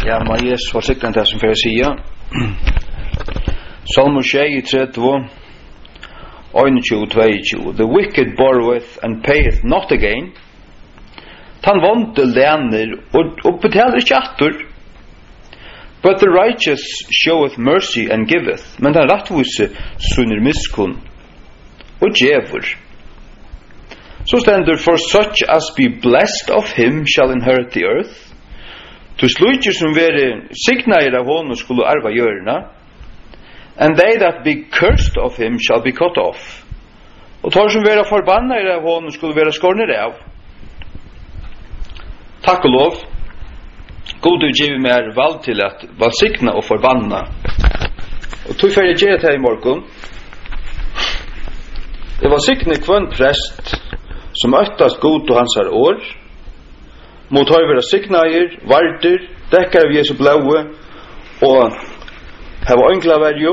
Ja, men Jesus var sikkert det som for å si. Salmo 23, 21-22. The wicked borroweth and payeth not again. Han vonde læner og betaler ikke atter. But the righteous showeth mercy and giveth. Men den rettvise sunner miskunn og djevor. Så stender, for such as be blessed of him shall inherit the earth. To slutjer som vere signair av honom skulle arva hjørna. And they that be cursed of him shall be cut off. Og tar som vere forbannair av honom skulle vere skorner av. Takk og lov. God du giver meg valg til at valsigna og forbanna. Og tog fyrir jeg gjøre det i morgen. Det var signa kvann prest som øttast god og hans år. Mot høyvera signair, varder, dekkar av Jesu blaue og heva ønglaverjo.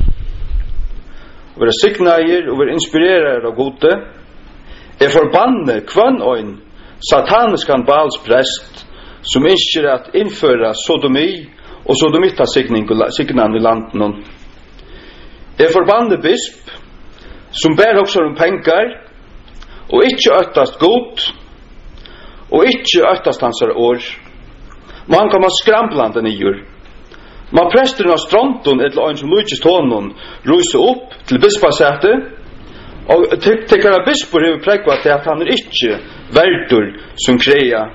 Vera signair og vera inspirerar av gode. Forbanne kvann øyn sataniskan balsprest som innskjer at innføra sodomi og sodomitta signan i landen. Forbanne bisp som ber også pengar og ikkje øttast god og ikkje øttast hansar år. Men han kommer skramplande nyer. Man prester av stronton eller en som lujtjest honom ruse opp til bispasete og tekkara bispor hever pregva til at han ikkje verdur som kreia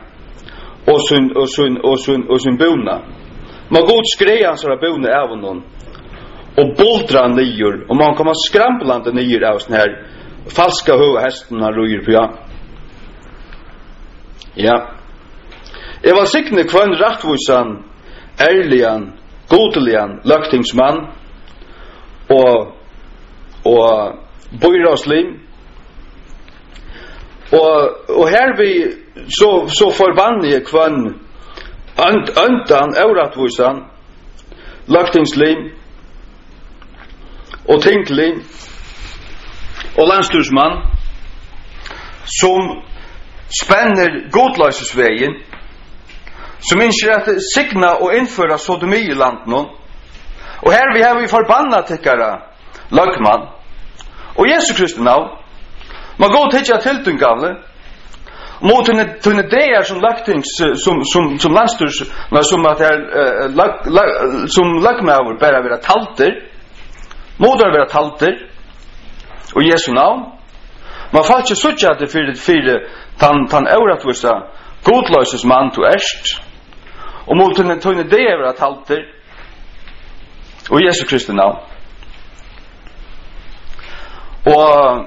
og sin bona. Man god skreia hans bona av honom og boldra nyer og man kommer skramplande nyer av sånne her falska høga hesten han ruger på. Ja. Jeg var sikkert kvann rattvisan, ærligan, godeligan, løgtingsmann og bøyraslim. Og her vi så forbannig kvann andan eurattvisan, løgtingslim og tinglim og landstursmann som spenner godløysesvegen som innskjer at signa og innføra sodomi i landet og her vi har vi forbanna tikkara lagmann og Jesu Kristi navn man går til ikke tiltungavle mot henne ideer som lagtings som landsturs som at som lagmaver bare være talter mot å være talter og Jesu navn man får ikke suttja det fyrir tan euratvisa godløses mann to erst og mot henne tøyne det er at halter og Jesu Kristi navn og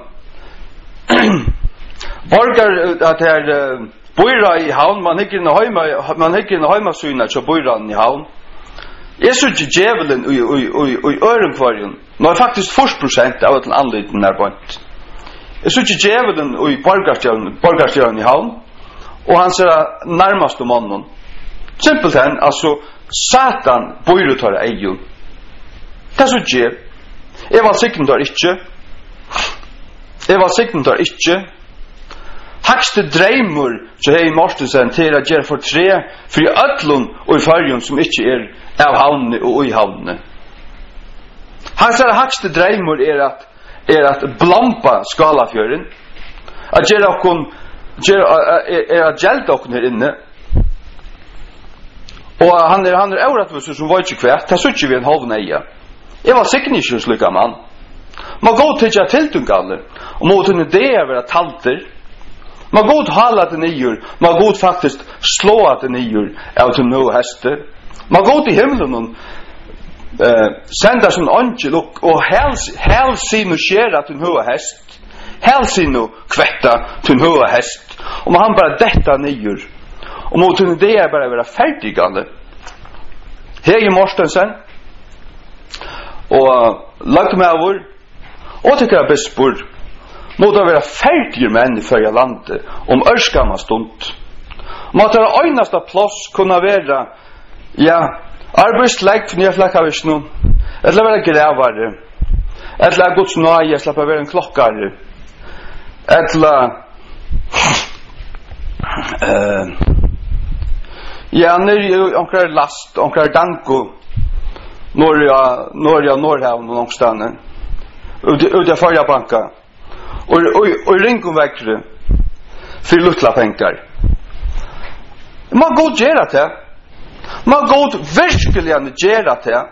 borgar at her bøyra i havn man hikker inn høyma syna så bøyra i havn jeg synes ikke djevelen i ørenkvarjen nå er faktisk 40% av et anliten er bønt jeg synes ikke djevelen i borgarstjøren i havn og han ser nærmast om mannen simpelthen altså Satan bøyrutar eier det er så djev jeg var sikten der ikke hakste dreimur så hei Mortensen til at gjøre for tre fri ødlun og i fargen som ikke er av havnene og i havnene han ser hakste dreimur er at blampa skalafjøren at gjøre okkon at gjelda okkon her inne og han er euratvis som var ikke kvært det er ikke vi en halv neia jeg var sikkert ikke slukka mann man går til ikke tiltungalle og mot henne det er være talter man går til hala det nyer man går faktisk slå det nyer av til noe hester man går til himmelen senda som angel og hel sinu skjera til noe hest hel sinu kvetta til noe hest og man bare detta nyer og mot henne det er bare være ferdigande Hei Mortensen og lagmavur og tykkara bispor mot å være ferdige menn i førja landet om ørskama stund mot å ha øynasta plass kunne være arbeidslegg for nye flekkavisnu eller være grævare eller Guds nøye slapp å være en klokkare eller Ja, när onkrar last, onkrar danko. Norrhavn och någonstans. Ute förra banka. Och ringom väckre. För lutla pengar. Man god gera det. Man god verkligen gera det.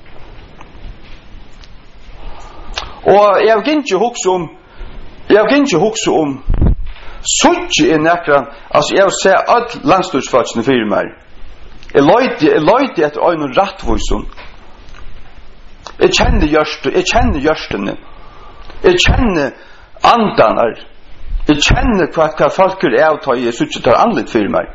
Och jag kan inte huxa om suttje i nekran, alltså jag ser att landstursfatsene fyrir mig. Jag leite etter øyne rattvoisen. Jeg kjenner hjørstene. Jeg kjenner andanar. Jeg kjenner hva folk er avta i suttje tar anlitt fyrir meg.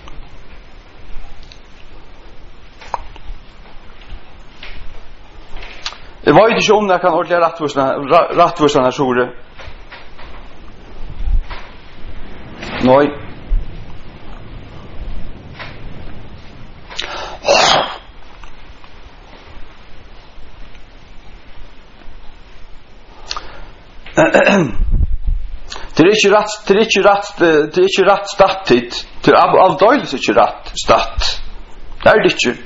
Jeg vet ikke om jeg kan ordentlig rattvoisen her sore. Nei. Det är inte rätt stattigt. Det är av dåligt inte rätt statt. Det är det inte.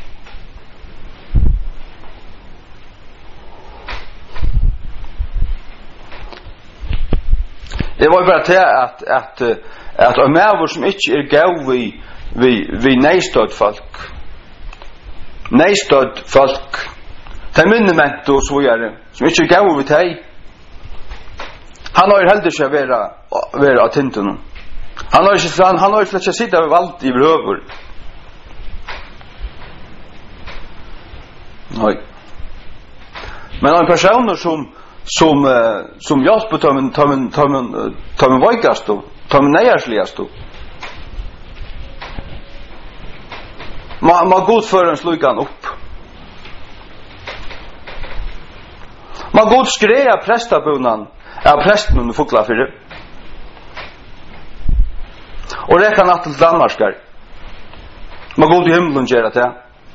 Det var bara det att om människor som inte är gav vi nejstöd folk det minnement och så vidare som inte är gav vi dig han har heller inte vara att tinten han har inte sitta vid allt i bröver nej men en person som hjälper ta men vikast då ta men nejärsligast då man god för en slukan upp man god skreja prästabunan av prästen under fotla för det och det kan att till Danmarkar man god i himlen gör det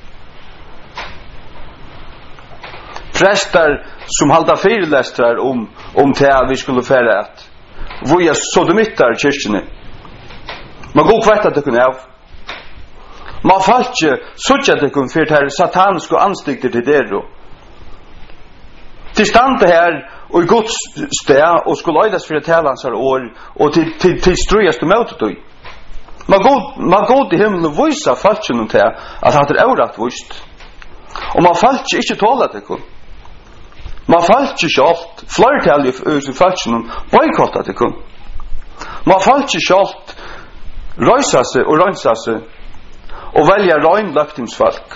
präster som halda föreläsningar om det vi skulle färra att vi är sodomitar i kyrkene man god kvart att det kunde av man falt inte så att det kunde för det sataniska anstikter till det då till stande här och i Guds steg och skulle öjdas för ett talansar år och till strujas du mötet då man god i himlen visa falt inte till att det är orätt vist och man falt inte tåla det kunde man falt inte allt flertal i falschen boykotta det kunde man falt inte allt röjsa sig och rönsa sig och välja röjn löktingsfolk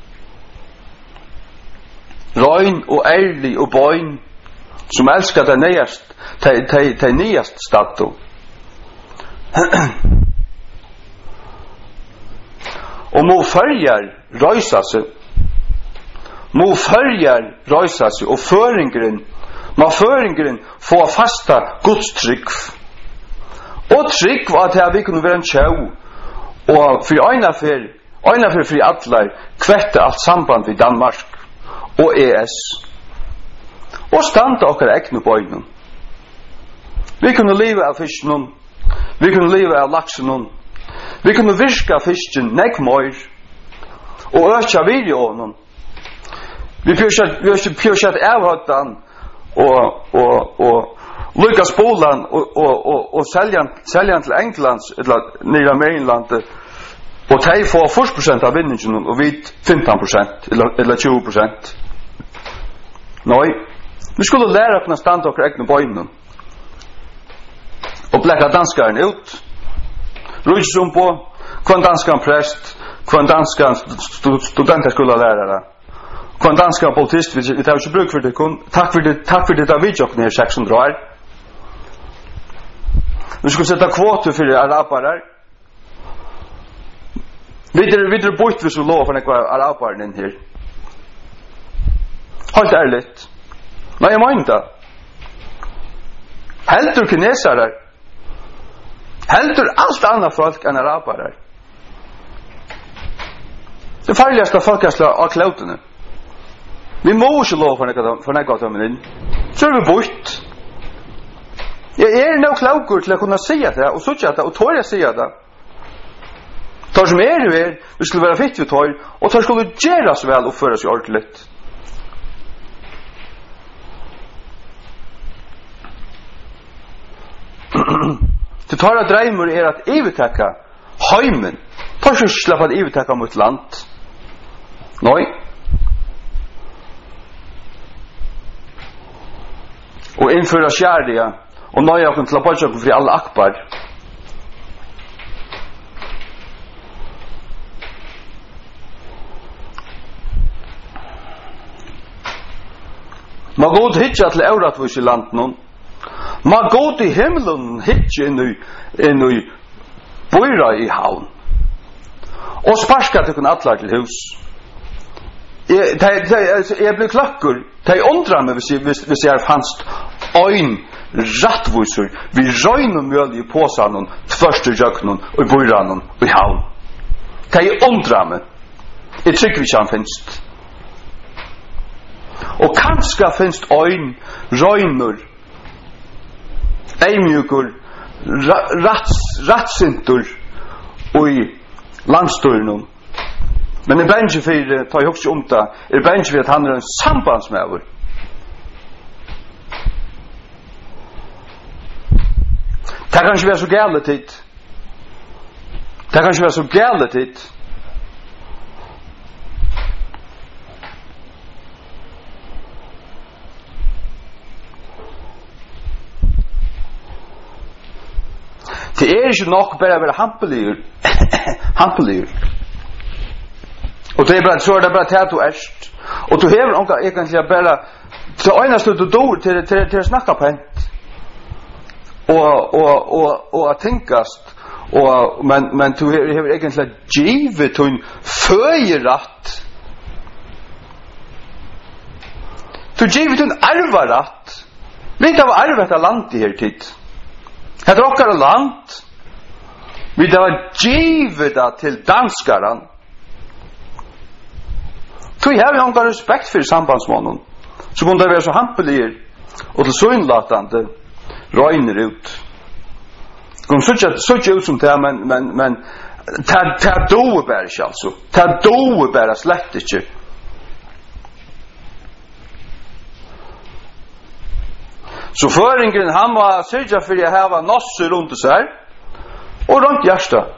röjn och ärlig och bøyn som älskar det nyast stato och må följar röjsa sig och föringren få fasta Guds trygg och trygg var att vi kunde vara en tjau och för ena för allar kvätte allt samband vid Danmark och ES och stanta och räkna på ögonen vi kunde leva av fisken vi kunde leva av laxen vi kunde virka fisken nekmör och öka videon vi pjörsat avhåttan och Lukas Polen och säljan till Englands eller nere Mainland och de får 40% av vinningen och vi 15% eller 20%. Nej, vi skulle lära oss stanna och räkna på innan. Och bläcka danskaren ut. Rujsum på kvann danskan präst, kvann danskan studenter skulle lära det. Kvann danskan politist, vi tar inte bruk för det kun. Tack för det där videok ner 600 år. Vi skulle sätta kvoter för araber. Vidare bort vi så lov för några araber in här. Helt ärligt. Nej, jag menar inte. Helter kineser. Helter allt annat folk än araber. Det farligaste folkslag av kloten. Vi måste lov för några av dem in. Så är vi bort. Jag nog klokare till att kunna säga det och så att och tåra säga det. Tar som vi skulle være fitt vi tar, og tar skulle gjeras vel og føres i ordentligt. Det tar at dreimer at ivetekka heimen, tar ikke slapp at ivetekka mot land. Nei. Og innføra sharia, og nøya kun til å bøtja fri alle akbar. Ma god hitja til euratvis i landen. Ma god i himmelen hitja inn i bøyra i havn. Og sparska til kun atlar til hus. Jeg blir klakkur. De undrar meg hvis jeg fanst ein rattvisur vi røyn og mjøl i påsanen tvørste jøknen og i bøyranen og i havn. De undrar meg. Jeg trykker ikke han finst. Og kanskje finst ein røynur eimjukur rattsintur og i landstøyren. Men er bensje for, ta jeg også om det, er bensje for at han en sambandsmæver. Det kan ikke være så gærlig tid. Det kan ikke være så gærlig tid. Det er ikke nok bare å være hampeligur. Og det er bare, så er det bare til du erst. Og du hever noe egentlig bare til øyneste du dår til å snakke pent. Og å tenkast. Men du hever egentlig givet til en føyeratt. Du givet til en arvaratt. Vi tar arvet av land i her tid. Det er okkar land. Vi tar givet til danskaran. Så jeg har jo ikke respekt for sambandsmånen. Så kunne det være så hampelige og til søgnlatende røyner ut. Det kunne så ikke ut som det, men det er doe bare ikke, altså. Det er doe bare slett ikke. Så føringen, han var sørget for å ha nosser rundt seg og rundt hjertet.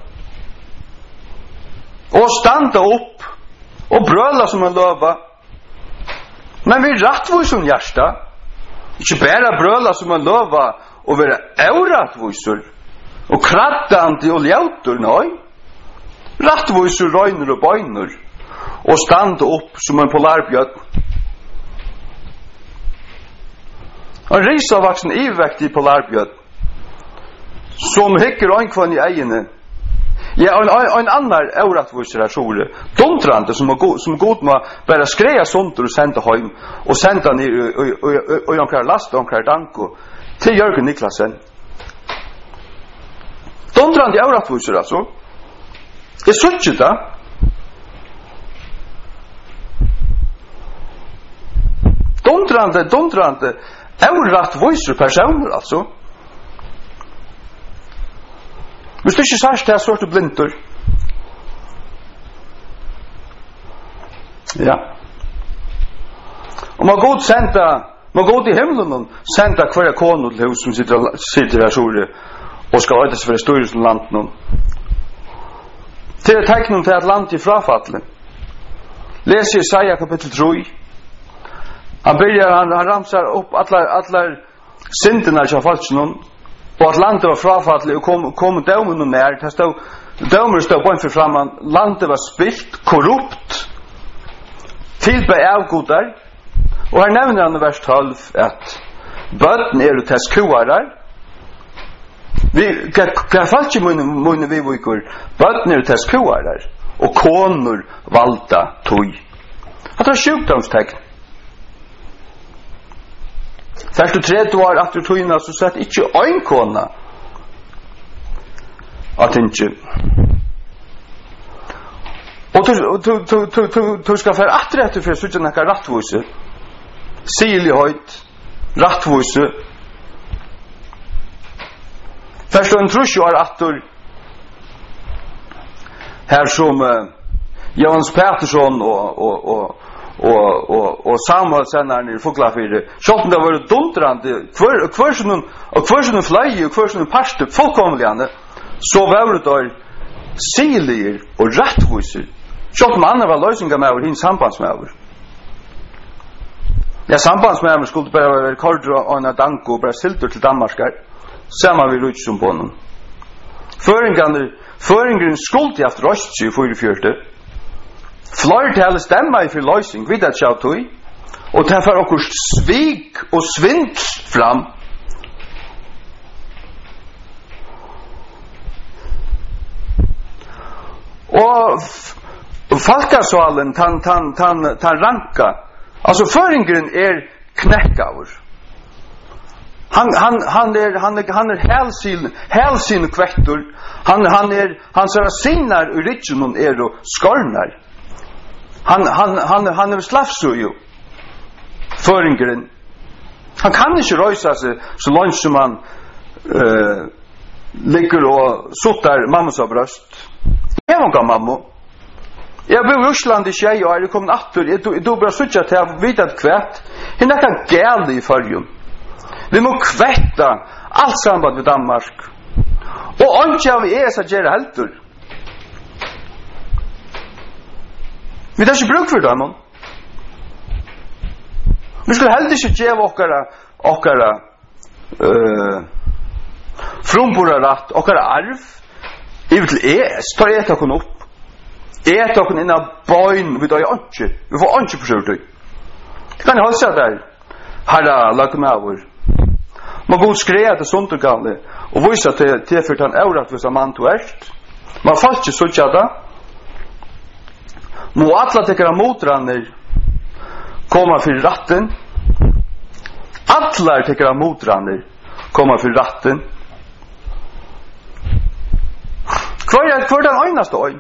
Og standa opp og brøla som en løva. Men vi rattvisum hjärsta. Ikke bare brøla som en løva og være euratvisur og krattandi og ljautur, nei. Rattvisur røyner og bøyner og standa opp som en polarbjød. En risavaksen ivektig polarbjød som hikker øynkvann i egene. Ja, en annan euratvisar sore, dontrande som god må bare skreja sunter og senda heim, og senda ned og omkrar last og omkrar danko til Jørgen Niklasen. Dontrande euratvisar, altså. Jeg synes ikke det. Dontrande euratvisar personer, altså. Hvis du ikke sørst det så er du blindur. Ja. Og man god i himmelen senda hver kone til hus som sitter her sore og skal øydes for styrelsen landet. Til tegnen til at landet i frafattelig. Les Jesaja kapittel 3. Han ramsar opp allar syndene til falskene. Og at landet var frafattelig og kom dømen nær. Dømer stod på en for framan. Landet var spilt, korrupt, tilbe avgodar. Og her nevner han i vers 12 at bøtten er til skuarar. Hva falt ikke munne vi vikur? Bøtten er til skuarar. Og konur valda tog. Det var sjukdomstegn. Først og 30 år etter tøyna så sett ikke ein kona at ikke. Og du skal få etter for å sitte nekka rattvise. Sili høyt, rattvise. Først og en trusj år etter här som Johannes Pettersson och Samuel senare i Foglafyr. Själv det var duntrande kvarsen fly och kvarsen paste fullkomligen så var det där selier och rättvisor. Själv man var lösningar med hin sambandsmäver. Ja, sambandsmäver skulle bara vara kordra och en danko bara silter till Danmark. Samma vi rutsch som på honom. Föringen skuld i haft röst 24. Flertal stämma i för lösning vid att jag tog och därför också svik och svindl fram. Och Falkasalen tan ranka. Alltså föringen knäckavur. Han är hälsin kvättor. Han ser sinar ur ritchen och skornar. Han är slavsuju. Föringen. Han kan inte rösa sig så långt som han ligger och sottar mammas av bröst. Jag var mamma. Jag bor i Ryssland i tjej och jag kom natter. Jag tog bara sucha till att vita ett kvätt. Det är nästan gäll i förrjun. Vi må kvätta allt samband med Danmark. Och inte av så gärna helter. Vi har inte bruk för dem. Vi skulle helst inte ge åkara frumborarat, åkara arv. I vill tar ett och upp. Ett och innan bøyn vi då inte. Vi får inte försöka det. Det kan hålla sig där. Herra lakumavur. Man god skrev det sånt och gamle och visa till för han orättvisa man to ärst. Man fast inte så tjada. Må alla tekra motranner komma för ratten. Alla tekra motranner komma för ratten. Kvar den einaste oj.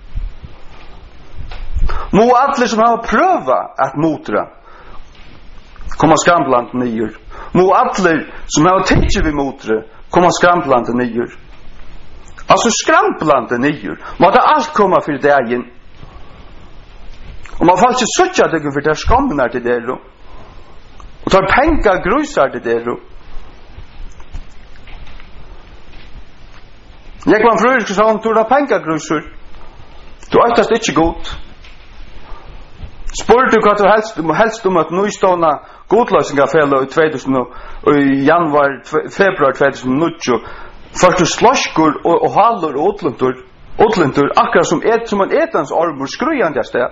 Må alla som har prövat att motra komma skramplande nyer. Må alla som har tänkt vid motre komma skramplande nyer. Alltså skramplande nyer. Må det allt komma för dagen. Och man får inte söka det för det skamnar till det då. Och tar pengar grusar till det då. Jag kan fråga så om du har pengar grusar. Du ätast inte gott. Spår du vad du helst om att nu ståna godlösningarfälla i 2000 och i februari 2009 för du slashkur och halor och åtluntor akkurat som en etans armor skrujande där.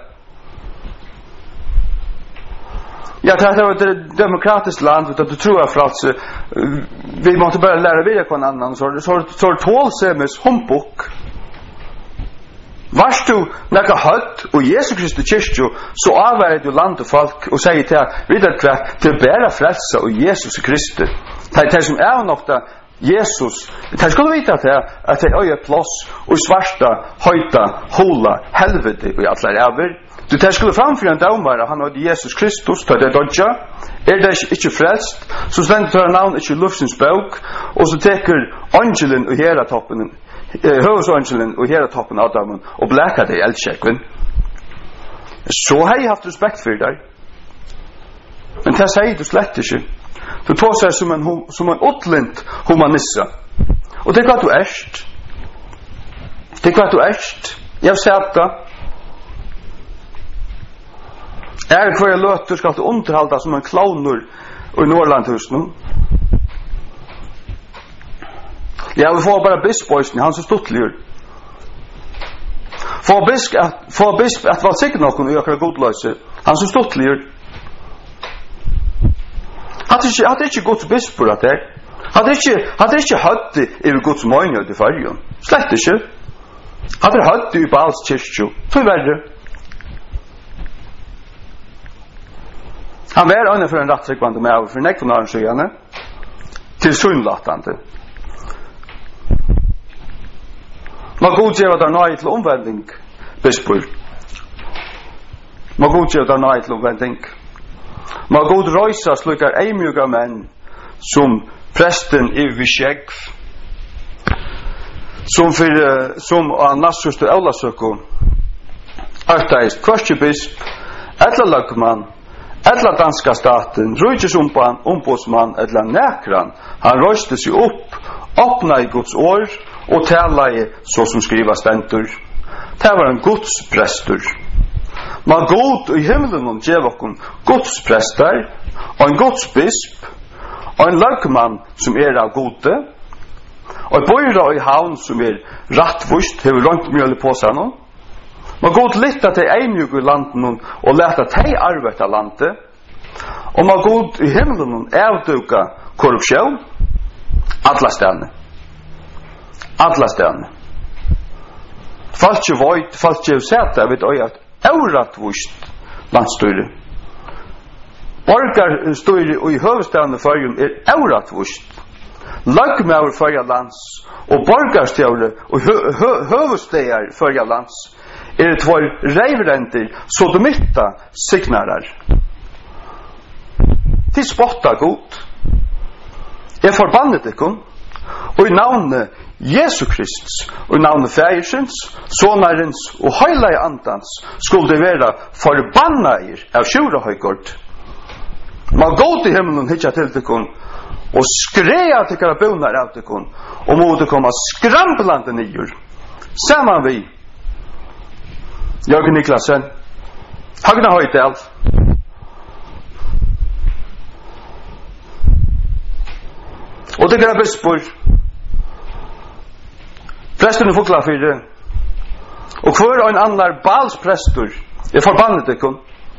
Ja, det var ett demokratiskt land utan du tror att frals vi måste bara lära vidare på en annan så tålsemes humbok. Vars du näka hött och Jesus Kristus kyrkjo så avvärjer du land och folk och säger till vidare kvart till bära frälsa och Jesus Kristus. Det som är nokta Jesus. Det skulle vita att det är plats och svarta, höjta, håla, helvete och allt där över. Du skulle framföra en domare, han var Jesus Kristus, tar det dodja. Det inte frälst, så ständigt tar navn inte luftens bok, och så teker angelen och hela toppen, hövsangelen och hela toppen av dem, och bläkar det i eldkärkven. Så har jag haft respekt för dig. Men det säger du slett inte. Du tar sig som en utlint humanissa. Och det är klart du ärst. Det är klart du ärst. Jag säger det. Kvar jag löter ska du underhalda som en clownur i Norrlandhus nu. Jag vill få bara bispojsen, han så stuttligur. Få bisp att vara säkert någon och öka godlöse. Han så stuttligur. Hade inte Guds bispor att det. Hade inte hött i Guds möjlighet i färgen. Slett inte. Hade hött i Bals kyrkjo. Så värre. Han var önnen för en rättsäkvande med för nekvån sjöarna till synlatande. Man godger att han har till omvändning bispor. Man godger att han har till omvändning. Man god röjsa slukar eimjuga män som prästen i Vishegv. som av nassustu Aulasöku Artaist, Kvartjebisp, Etla Lagman, Etla danska staten, Rujtisombudsman, Etla Näkran, han røyste seg opp, åpna i Guds år, og tala i så som skriva stendur. Det var en Guds prestur. Man god i himmelen og djev okkur Guds prestar, og en Guds bisp, og en lagman som av gode, og bøyra i havn som rattvust, hever langt mjøl på seg nå. Man god lytta til einjug i landen og leta til arbeta landet, og man god i himmelen avduka korrupsjon, alla stedene. Falskje void, falskje seta, vet oi at euratvust landstyre. Borgarstyre og i høvestedene førjum euratvust. Lagmaur førja lands og borgarstjåre og høvesteder førja lands tvær reivrenter sodomitta signarar. Til spotta god. Jeg forbannet ikon og i navnet Jesu Kristus og i navnet Fægersens, Sonarens og Høylai Andans skulle det være forbannet av sjura høygård. Man god i himmelen hitja til ikon og skreja til kara bonar av ikon og måtte komme skramblande nyer. Saman vi Jørgen Niklasen, Hagna Høydal, og det er bispor, presten i Fuglafyrre, og hver en annar balsprestor, jeg forbannet ikon.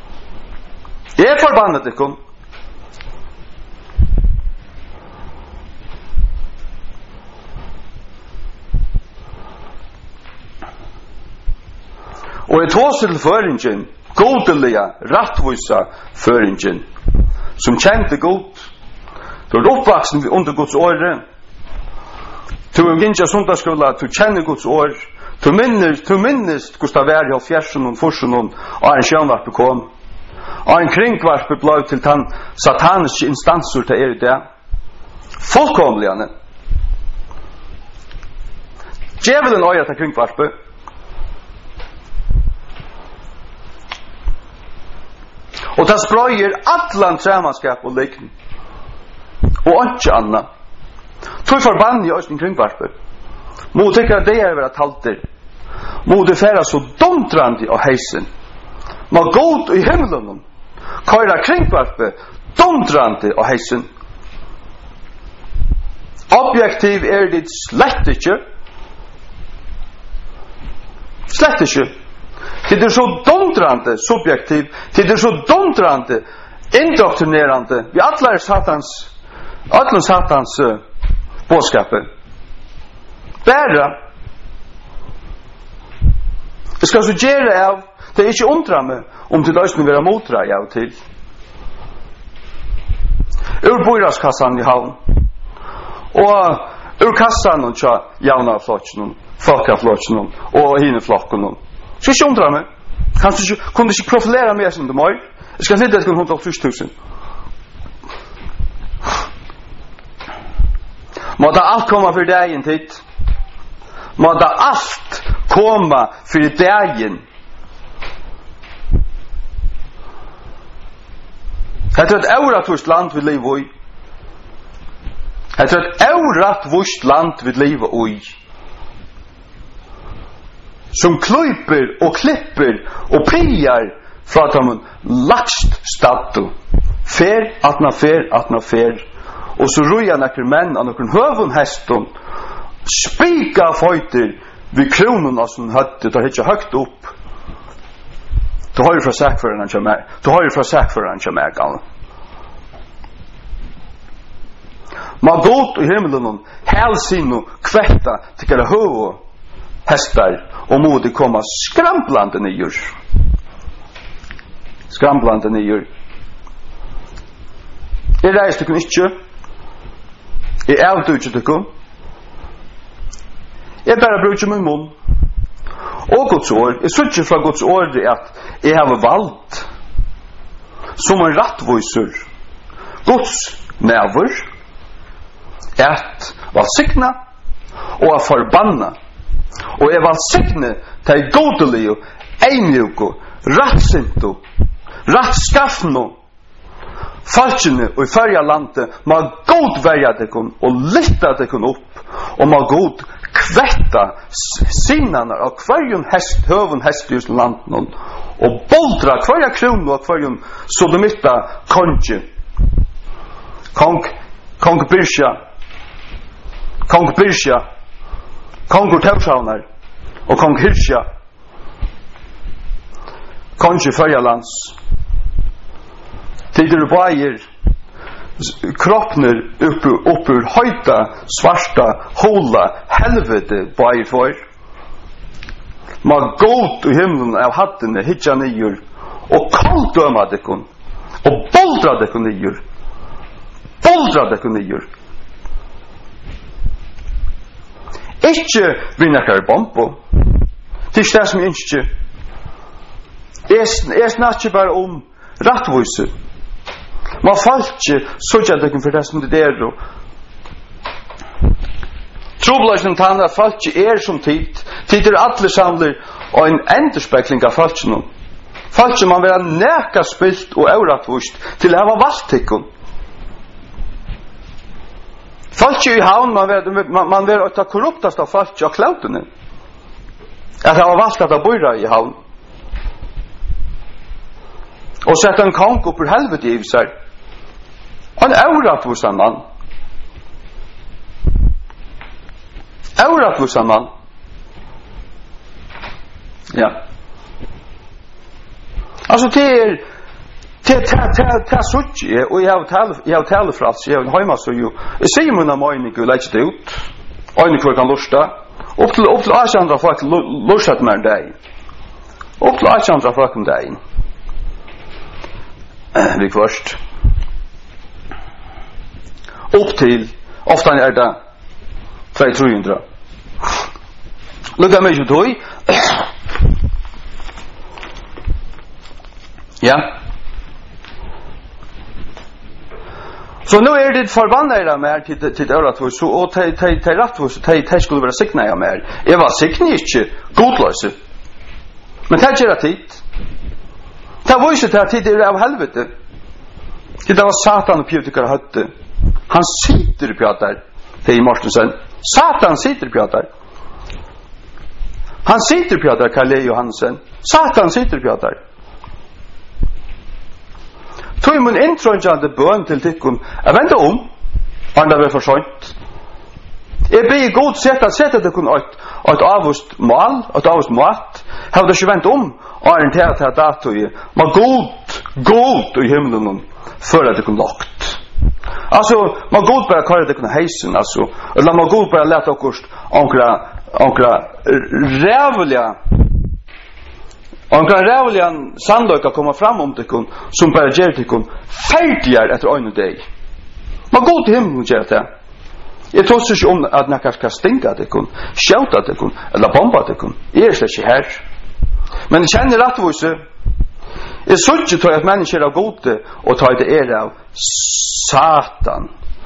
Og et håsel føringen, godelige, rattvisa føringen, som kjente god, du er oppvaksen under Guds åre, du er gynnsja sundagsskola, du kjenner Guds år, du minnes Gustav Vær i 70 og 40 og en sjønvarpe kom, og en kringvarpe blei til den sataniske instansur til det. Fullkomligane. Djevelen øya til kringvarpe, og det sprøyer allan tremanskap og likn og ikke anna. Tog forbann i østen kringvarpe. Må tykker at det være talter. Må det færa så domtrande av heisen. Må god i himmelen køyra kringvarpe domtrande av heisen. Objektiv det slett ikke. Det så domtrande subjektiv, det så domtrande indoktrinerande. Vi alla satans bådskapet. Bæra. Det skal så gjøre av, det ikke undra meg om til løsning være motra av til. Ur boiraskassan i havn, og ur kassan og tja jaunaflotjen, folkeflotjen og hineflokken. Så ikke undra meg. Kunne du ikke profilere meg som du må? Jeg skal sitte etter 180 000. Må da alt komme for dagen tid. Må da alt komme for dagen. Det et euratvust land vi lever i. Det et euratvust land vi lever i. Som kløyper og klipper og prier fra dem lakst stadto. Fer, atna fer. Og så ruja nekker menn av nekker høvun heston, spika føyter vid kronen av som høtte, tar hitja høgt opp. Du har jo fra sækføren han kjem meg, gale. Man godt i himmelen helsino kvetta til kjære høvo hestar og modig komma skramplande nyer. Jeg reiste kun ikke. Jeg avdødde ikke. Jeg bare bruker min munn. Og Guds år. Jeg synes fra Guds år at jeg har valgt som en rattviser Guds nerver at valgsikna og a forbanna. Og jeg valsigne til godelige, eimjuko, rattsinto, rattskaffno, falskene og i fyrja landet må god verja dekon og lytta dekon opp, og må god kvetta sinnanar av hverjum hest, høvun hest i landen, og boldra hverja kron og hverjum sodomitta konge. Kong Birsja, Kongur Taurshavnar og Kong Hirsja, konge Fyrjalands. Tider bægir kroppner uppur høyta, svarta, hola, helvete bægir for. Ma god i himmelen av hattene hitja nyer, og kalldøma dekon, og boldra dekon nyer. Ikke vi nekkar bombo. Det det som ikke. Jeg snakker bare om rattvise. Man falt ikke sånn at det for det som det er. Trobladsen tannet at falt ikke som tid. Tid alle samler og en enderspekling av falt ikke noen. Falt ikke man vil neka spilt og eurattvist til å ha valgt tikkun. Falskje i havn, man vil ta korruptast av falskje av klautene. At han var valgt at han bor i havn. Og sette en kong opp ur helvete i seg. Han euratvusan mann. Ja. Altså det sutt jeg, og jeg har talefrals, jeg har en heima så jo, jeg sier munna møyning og legger det ut, øyne hver kan lusta, opp til 18 folk lusta til meg en dag, opp til 18 folk en dag, vi først, opp til, ofta er det 200-300, lukka meg ikke tog, ja, så nu er det forbannere mer til øratvus, og til rattvus, til skulle være sikna mer. Jeg var sikna ikke godløse. Men det gjør tid. Det viser til at tid er av helvete. Det var Satan og pjøtikere høtte. Han sitter på der, det i Mortensen. Satan sitter på der. Han sitter på der, Karl Johansen. Satan sitter på der. Tog mun introjande bøn til tikkun jeg vente han det var for sånt. Jeg blir god sette tikkun et avvust mal, et avvust mat, har det ikke vent orienteret til datoi, ma god i himmelen før at tikkun lagt. Altså, ma god bare kare tikkun heisen, altså, eller ma god bare lete okkurst onkra rævliga og kan rævliga sandøyka koma fram tikkun som bare gjer tikkun ferdigere etter øyne deg. Man går til himmelen gjer det. Jeg tror ikke at nekkar skal stinga tikkun, skjauta tikkun, eller bomba tikkun. Jeg er ikke her. Men jeg kjenner rattvise. Jeg synes ikke at mennesker er gode og tar det av Satan.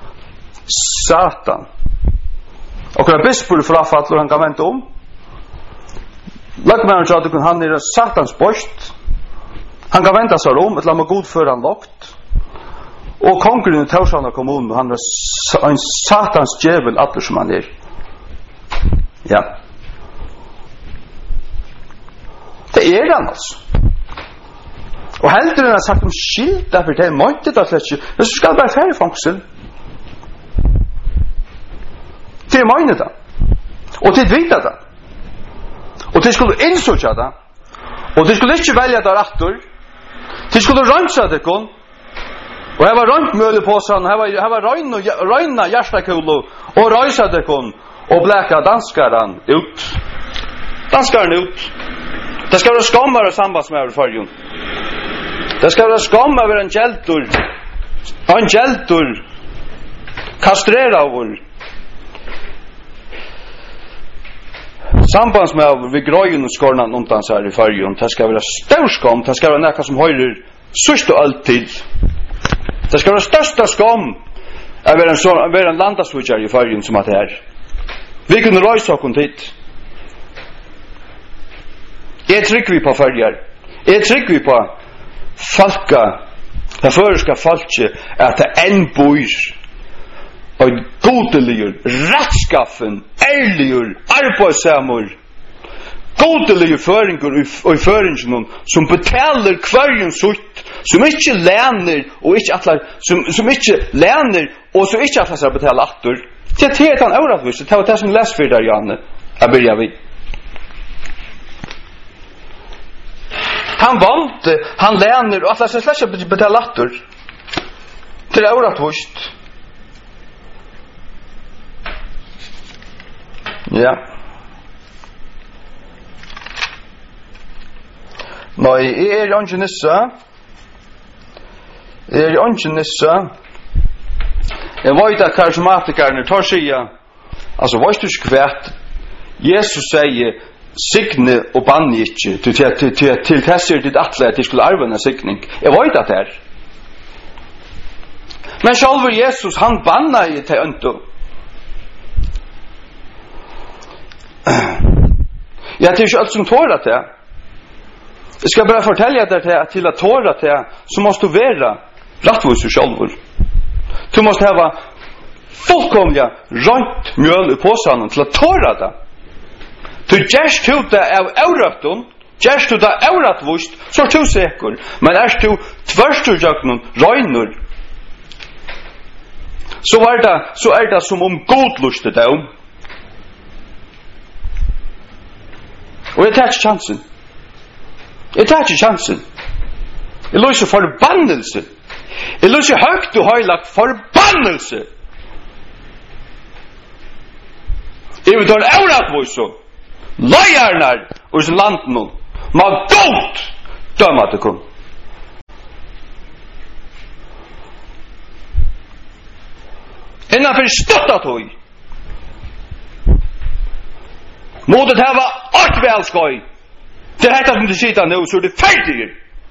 Og hver bispur frafattler han kan vente Lagmaren sa at han er Satans bost. Han kan vente seg et la meg god før han lagt. Og kongren i Taurshavnar kommun, han er en Satans djevel alle som han er. Ja. Det er han altså. Og heldur han har sagt skilt derfor det er møntet at det ikke, så skal bare færre fangsel. Det er møntet da. Og til vita da. Og de skulle innsøkja det. Og de skulle ikke velja det rettur. De skulle rønsa det kun. Og her var røntmøle på sånn. Her var røyna hjertakolo. Og røysa det kun. Og bleka danskaren ut. Det skal være skammere sambandsmæver for jo. Det skal være skammere en kjeltur. En kjeltur. Kastrera over. Sambandsmæver vi grøyen og skornan omtans her i fargen. Det skal være størskam. Det skal være nekka som høyrer sørst og alt til. Det skal være størsta skam. Jeg vil være en landasvudjar i fargen som at det er. Vi kunne røyse oss hit. Jeg trykker vi på følger. Jeg trykker vi på folka, det føreska folket, at det enn bor og godeligur, rettskaffen, ærligur, arbeidssamur, godeligur føringur og føringen som betaler hverjen sutt, som ikke læner og ikke atlar, som ikke læner og som ikke atlar seg betale attor. Det er han øvratvis, det var det som les for der, Janne, jeg byrja vid. Han valgte, han læner og atlar seg slett ikke betale attor. Det er øvratvis. Ja. Nei, jeg er ikke nissa. Jeg vet at karismatikerne tar sida. Altså, vet du ikke hva? Jesus sier signe og banne ikke til tesser ditt atle at de skulle arve en signing. Jeg vet at det er. Men selv Jesus, han banna i til ønto. Ja, det er ikke alt som tårer til. Jeg skal bare fortelle deg til at tårer til, så måste du være rettvis og sjálfur. Du måste ha fullkomliga rønt mjöl i påsanen til at tårer det. Du gjerst du det av auraton, gjerst du det auratvust, så er du sikker. Men er du tversturjøknen røynur, så er det som om godluste det om. Og jeg tar ikke chansen. Jeg løser forbannelse. Jeg løser høgt og høylagt forbannelse. Jeg vil ta en auratvøyso. Løyernar og sin landen må godt døme at det kom. Innanfor støttatøy måtte det hava alt velskøy. Det er som du sitter nå, så er det ferdig.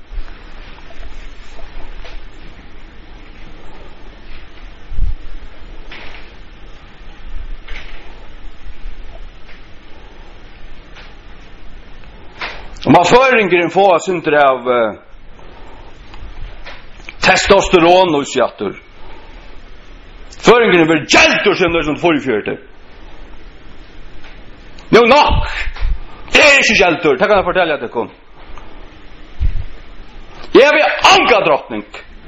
Om man føringen får synder av testosteron og sjatter. Føringen blir gjeldt som det er som forfjørte. Nå nok! Det er ikke gjeldt, det kan jeg fortelle at det kom. Jeg vil anka drottning.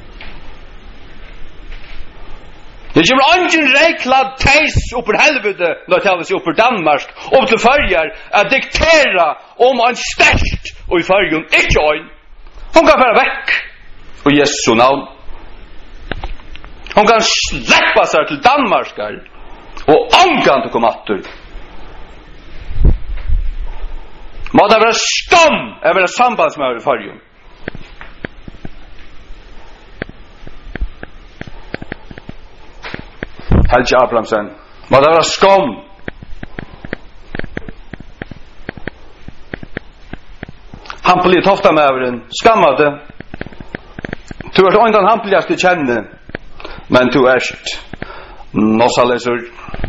Det kommer ingen reiklad teis opper helvete når det taler seg opper Danmark opp til Førjar at diktera om en størst og i Førjun ikke øyn. Hun kan være vekk og Jesu navn. Hun kan sleppa seg til Danmarkar og ankan til å komme atter. Må det være skam å være sambandsmøver i Førjun. Helge Abrahamsen. Må det være skam. Hampelig toftamøveren. Skammade. Du er åndan hampeligaste kjenne. Men du erst nossaleser.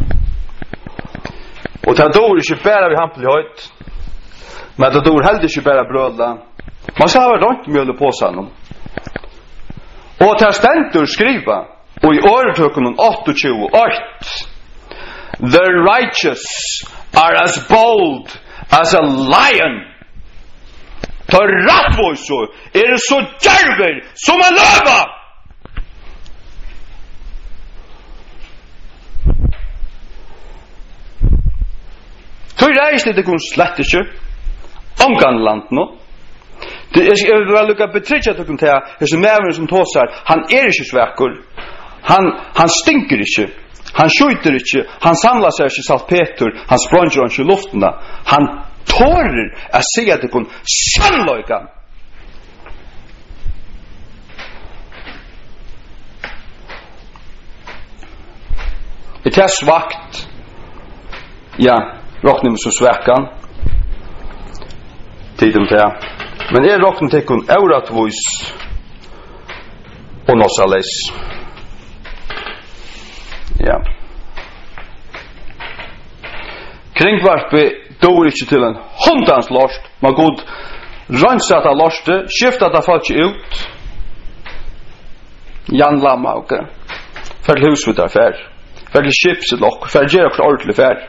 Og det er ikke bare vi hampelig høyt. Men det er heller ikke bare brødla. Man skal ha rønt mjøl på seg. Og til stendur skriva, og i åretøkken 28, the righteous are as bold as a lion. Ta rattvåsor er så djerver som en løva. Så reisende det kun slett ikke. Omgangland nå. Jeg vil vel lukka betrykja at du kan ta hese mæveren som tåsar, han er ikke svekker. Han stinker ikke. Han skjuter ikke. Han samlar seg ikke salpeter. Han spranger ikke luftena. Han tårer å si at du kan sannløyga. Det er svagt. Ja, råkner med så svekkan. Tiden til. Men jeg råkner til kun euratvis og nossaleis. Ja. Kringvarpe dår ikke til en hundans lost. Man god rønnsat av loste, skiftat av folk ut. Jan Lamma, ok. Fær til husvitar fær. Fær til skipset lokk. Fær gjør okkur ordentlig fær.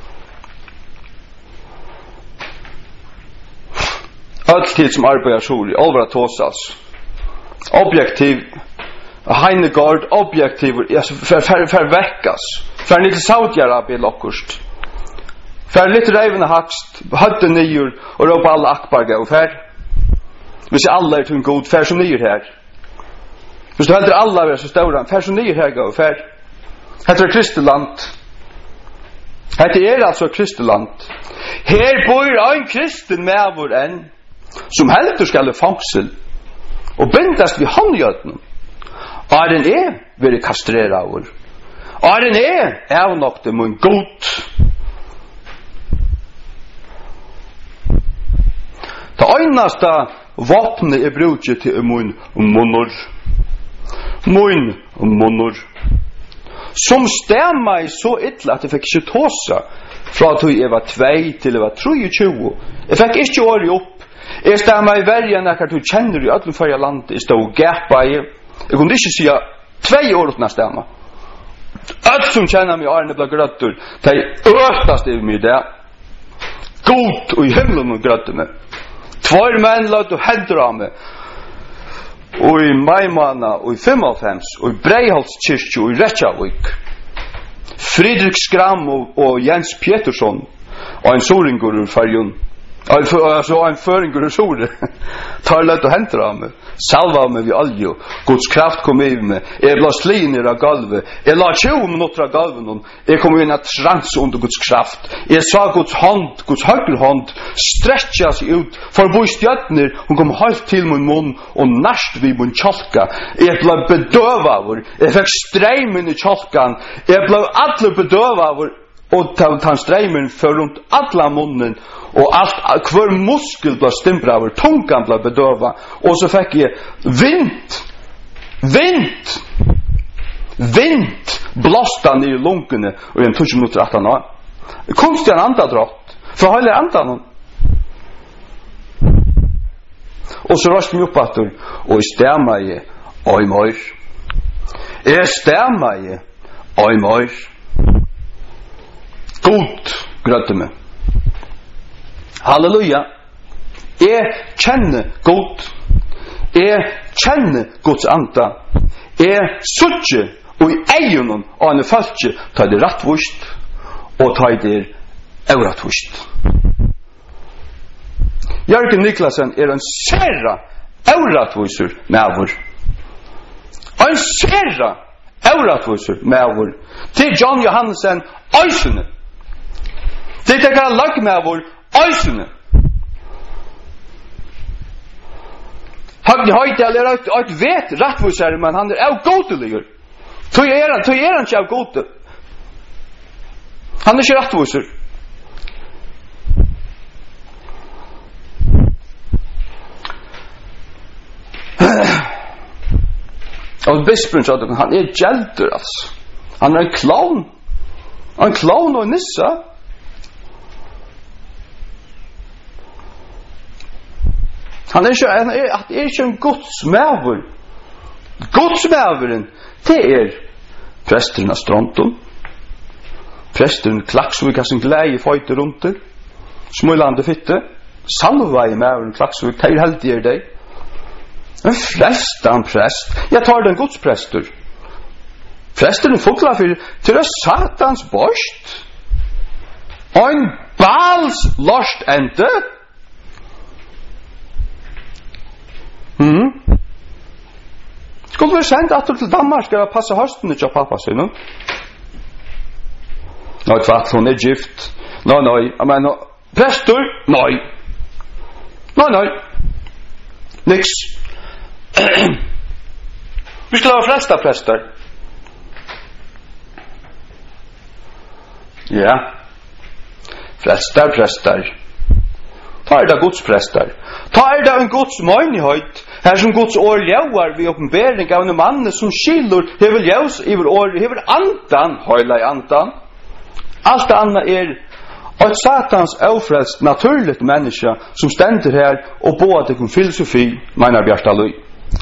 Alt tid som arbeider soli, alvara tåsas. Objektiv, Heinegard, objektiv, fær vekkas. Fær litt Saudi-Arabia lokkurst. Fær litt reivende hakst, høtte nyer, og råpa alle akbarga og fær. Hvis alle er til en god, fær som nyer her. Hvis du heldur alla vera så stóran, fær som nyer her gå og fær. Hetta er Kristeland. Hetta er altså Kristeland. Her bor ein kristen mevor enn, som heldur skal i fangsel, og bindast vi handgjøtten. Aren veri kastrera av. Aren avnokte mun god. Det einasta vapnet brukje til mun munnur. Mun munnur. Som stemma i så illa at jeg fikk ikke tåsa fra at jeg var 2 til jeg var 23. Jeg fikk ikke året opp. Jeg stemma i vergen ekkert du kjenner i öllum fyrir land. Jeg stod og gapa i. Jeg kunne ikke sige 2 år uten å stemme. Alt som kjenner meg i årene ble grøttur. Det øktast i meg det. God og i himmelen og grøttur meg. 2 menn løt og hedder av meg. Og i Maimana og i 55 og i Breiholtskirkju og i Reykjavik. Fridrik Skram og Jens Petersson og en soringur ur Farjun. Altså en føringur ur Sore. Tar løt og henter av meg. Salva av meg vid aljo. Guds kraft kom i meg. Jeg ble sliner av galvet. Jeg la 20 minutter av galven. Jeg kom inn at trans under Guds kraft. Jeg sa Guds hånd, Guds høyre hånd, stretcha seg ut. For bo i stjøtner, hun kom halvt til min munn og nærst vid min kjolka. Jeg ble bedøva av. Jeg fikk streimen i kjolkan. Jeg ble alle bedøva av. Og ta streimen for rundt alla munnen. Og alt, hver muskel ble stimbra av. Tungan ble bedøva. Og så fikk jeg vind blåsta ned i lungene og i en 20 minutter 18 år. Kunstig en andadrott. For hele andan. Og så røst meg opp atur, og jeg stemmer jeg oi mør. Jeg stemmer jeg oi mør. God grøtte meg. Halleluja. Jeg kjenner god. Jeg kjenner Guds anda. Jeg suttje og i eionen av en falske tar det rattvust og tar det eurattvust. Jørgen Niklasen en særa euratvuser med en særa euratvuser med til John Johansen øysene. Det er ikke lag med øysene. Han høyde eller et vet rattvuser, men han av godeliger. Tog han ikke av gode. Han ikke rattvuser. Og bispen sa han gjelder altså. Han en klovn. En klovn og en nissa. Han er ikke en godsmæver. Godsmæveren, det presteren av Stronton. Presteren Klaksvik har sin glede føyte rundt der. Smøylande fitte. Salvei mæveren Klaksvik, det heldig deg. En flestan prest. Jeg tar den godsprester. Presteren fokla for til det satans borst. Og en bals lost ente. Skulle vi sendt at til Danmark skal passe høsten til pappa sin, no? Nei, tvart, hun gift. Nei, men prester? Nei. Nei. Niks. Vi skal ha flesta prester. Ja. Prester. Ta det Guds prester. Ta det en Guds menighet. Her som Guds år ljauar vi oppenbering av en mann som skilur hevel jaus iver år, hevel andan, høyla i andan. Alt det andre ett satans ofrälst naturligt människa som ständer här och båda till filosofi menar Bjarta Lui.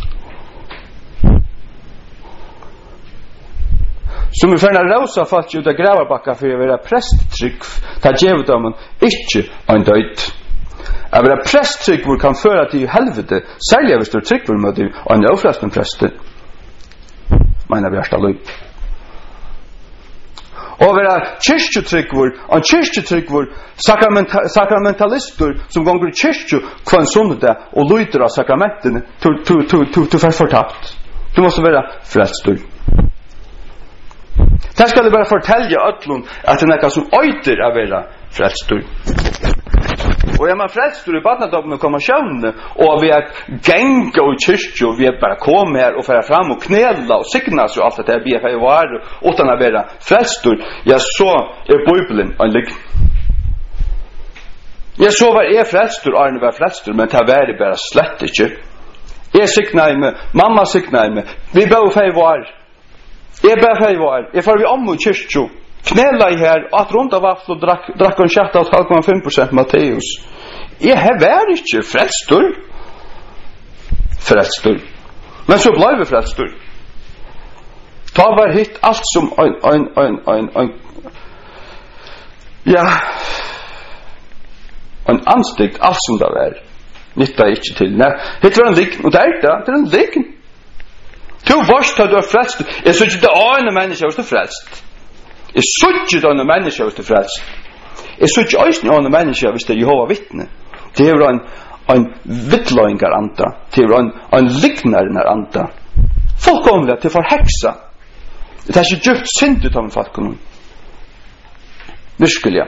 Som vi färna rosa fast ut av grävarbacka för att vara prästtryck ta djävdamen inte en död. Att vara prästtryck kan föra till helvete särskilt hvis du tryck med dig en ofrälst präst menar Bjarta Lui. Och vara kyrkotryckvor, en kyrkotryckvor sakramentalister som går i kyrkjo kvann söndag och lyder av sakramenten du förtapt. Du måste vara frälstur. Det ska du bara fortälja ötlun att det är något som öjter att vara frälstur. Och är man frälstur i badnadobben och konfirmationen och vi är gänga och kyrkjo, vi är bara komma här och föra fram och knälla och signas och allt det där BFI var utan att vara frälstur, ja så är Bibeln en lyck. Jag så var är frälstur, Arne var frälstur, men det var bara slett inte. Jag signar med, mamma signar med, vi BFI var. Jag BFI var, jag får vi om och kyrkjo. Knälla i här, att runda vaffel och drack en 6,5% Matteus. Jag har varit inte frälstur. Frälstur. Men så blev vi frälstur. Ta var hit allt som en anstegt, allt som det var. Nytta inte till. Nej, det var en lik, och det är en lik. Du varst att du är frälstur. Jag synes inte att en människa är frälst. Jeg så ikke denne mennesker hvis det er frelst. Jeg så ikke også denne mennesker hvis det er Jehova vittne. Det er en vittløyngar anta. Det er en liknare anta. Fullkomlig til forheksa. Det er ikke djupt synd ut av en falken. Virkelig.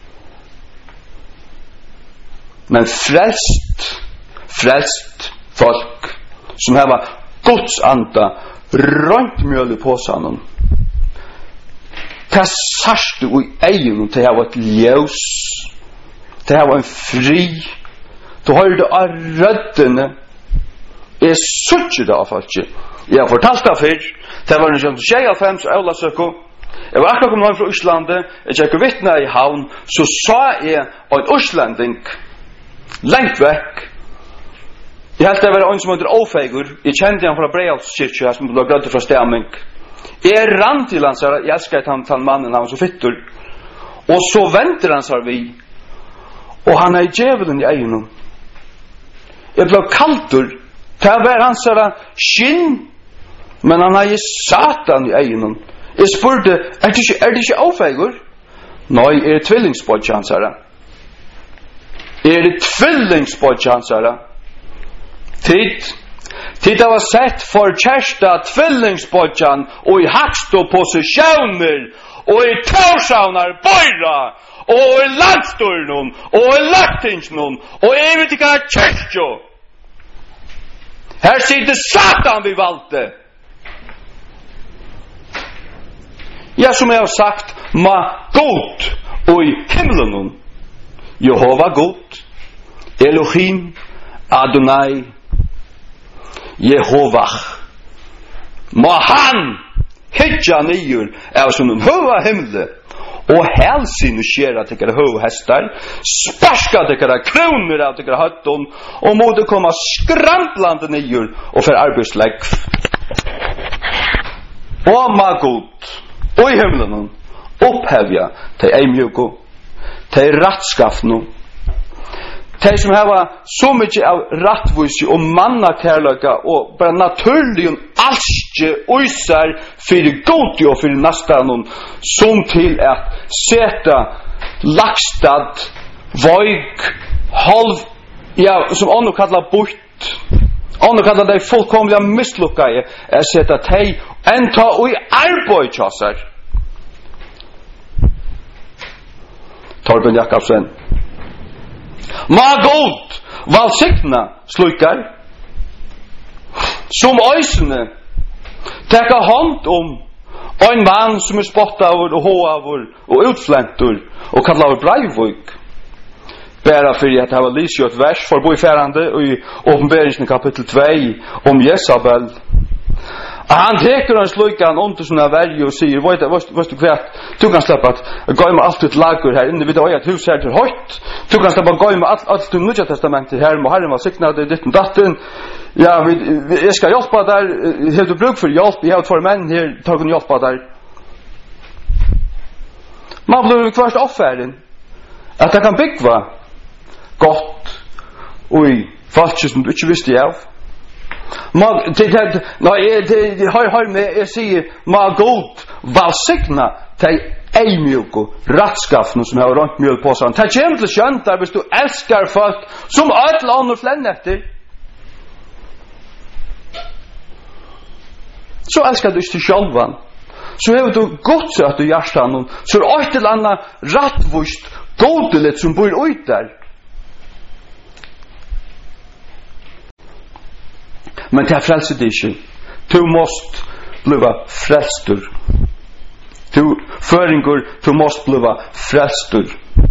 Men frelst folk som har Guds anta rønt mjøl på seg det sarste i egen til å ha et ljus til å ha en fri du har det av røddene jeg sørger det av folk jeg har fortalt det før det var en 25 Øla Søko jeg var akkurat kommet fra Øslandet jeg tjekker vittne i havn så sa jeg en Øslanding lengt vekk jeg helt det var en som heter Åfeigur jeg kjente han fra Breialskirke som ble grødde fra Stemming jeg rann til han sa jeg elsker han mannen han var så fittur og så venter han sa vi og han er djevelen i egen jeg ble kaltur det var han sa skinn men han er satan i egen jeg spurte er det ikke Åfeigur nei er det tvillingsbodja han sa er det tvillingsbodja han sa Tid var sett for kärsta tvillingsbodjan og i hakstå positioner og i torsaunar bøyra og i landstornon og i lagtingsnon og i vet ikke kyrkjo her sitter Satan vid valde ja som jeg har sagt ma god og i himlenon Jehova god Elohim Adonai Jehovah må han hitja nyer av som en høva himle og helsyn skjera til kere høva hestar sparska til kere kroner av til kere høtton og måtte komme skramplande nyer og for arbeidslegg og ma god og i himlen opphevja til eimjugo til rattskaffno de som har så mye av rattvise og mannakærløyga og bare naturlig alske øyser for god og for nesten som til at seta lakstad voik halv ja, som ånd kallar bort ånd kallar de fullkomliga mislukkaje er seta teg enta og i arbeid tjassar Torben Jakobsen Ma god valsikna slukar som øysene tekka hånd en mann som spottavur og hoavur og utflentur og kallavur Breivik bara fyrir at hava lysi et vers for boiferande og i åpenberingen kapittel 2 om Jezabel Han teker hans lojkan om till såna värje och säger, vad du kvärt, du kan släppa att gå med allt ut lager här inne vid det ett hus här till höjt. Du kan släppa gå med allt du Nya testamentet här, må Herren var signad i ditten datten. Ja, jag ska hjälpa där, har du bruk för hjälp, jag har två män här, tar du hjälpa där. Man blir kvarst offären, att det kan bygga gott och i falsk som du inte visste jag. Har med jag säger ma god valsigna till eimjuko ratskaften som har runt mjöl på sån. Ta kämt till skönt där hvis du älskar folk som alla andra flännetter. Så älskar du till självan. Så har du gott så att du hjärtan så är ett eller annat rattvust godeligt som bor ut där. Men det frälser dig inte. Du måste bliva frälstur. Du föringår, du måste bliva frälstur.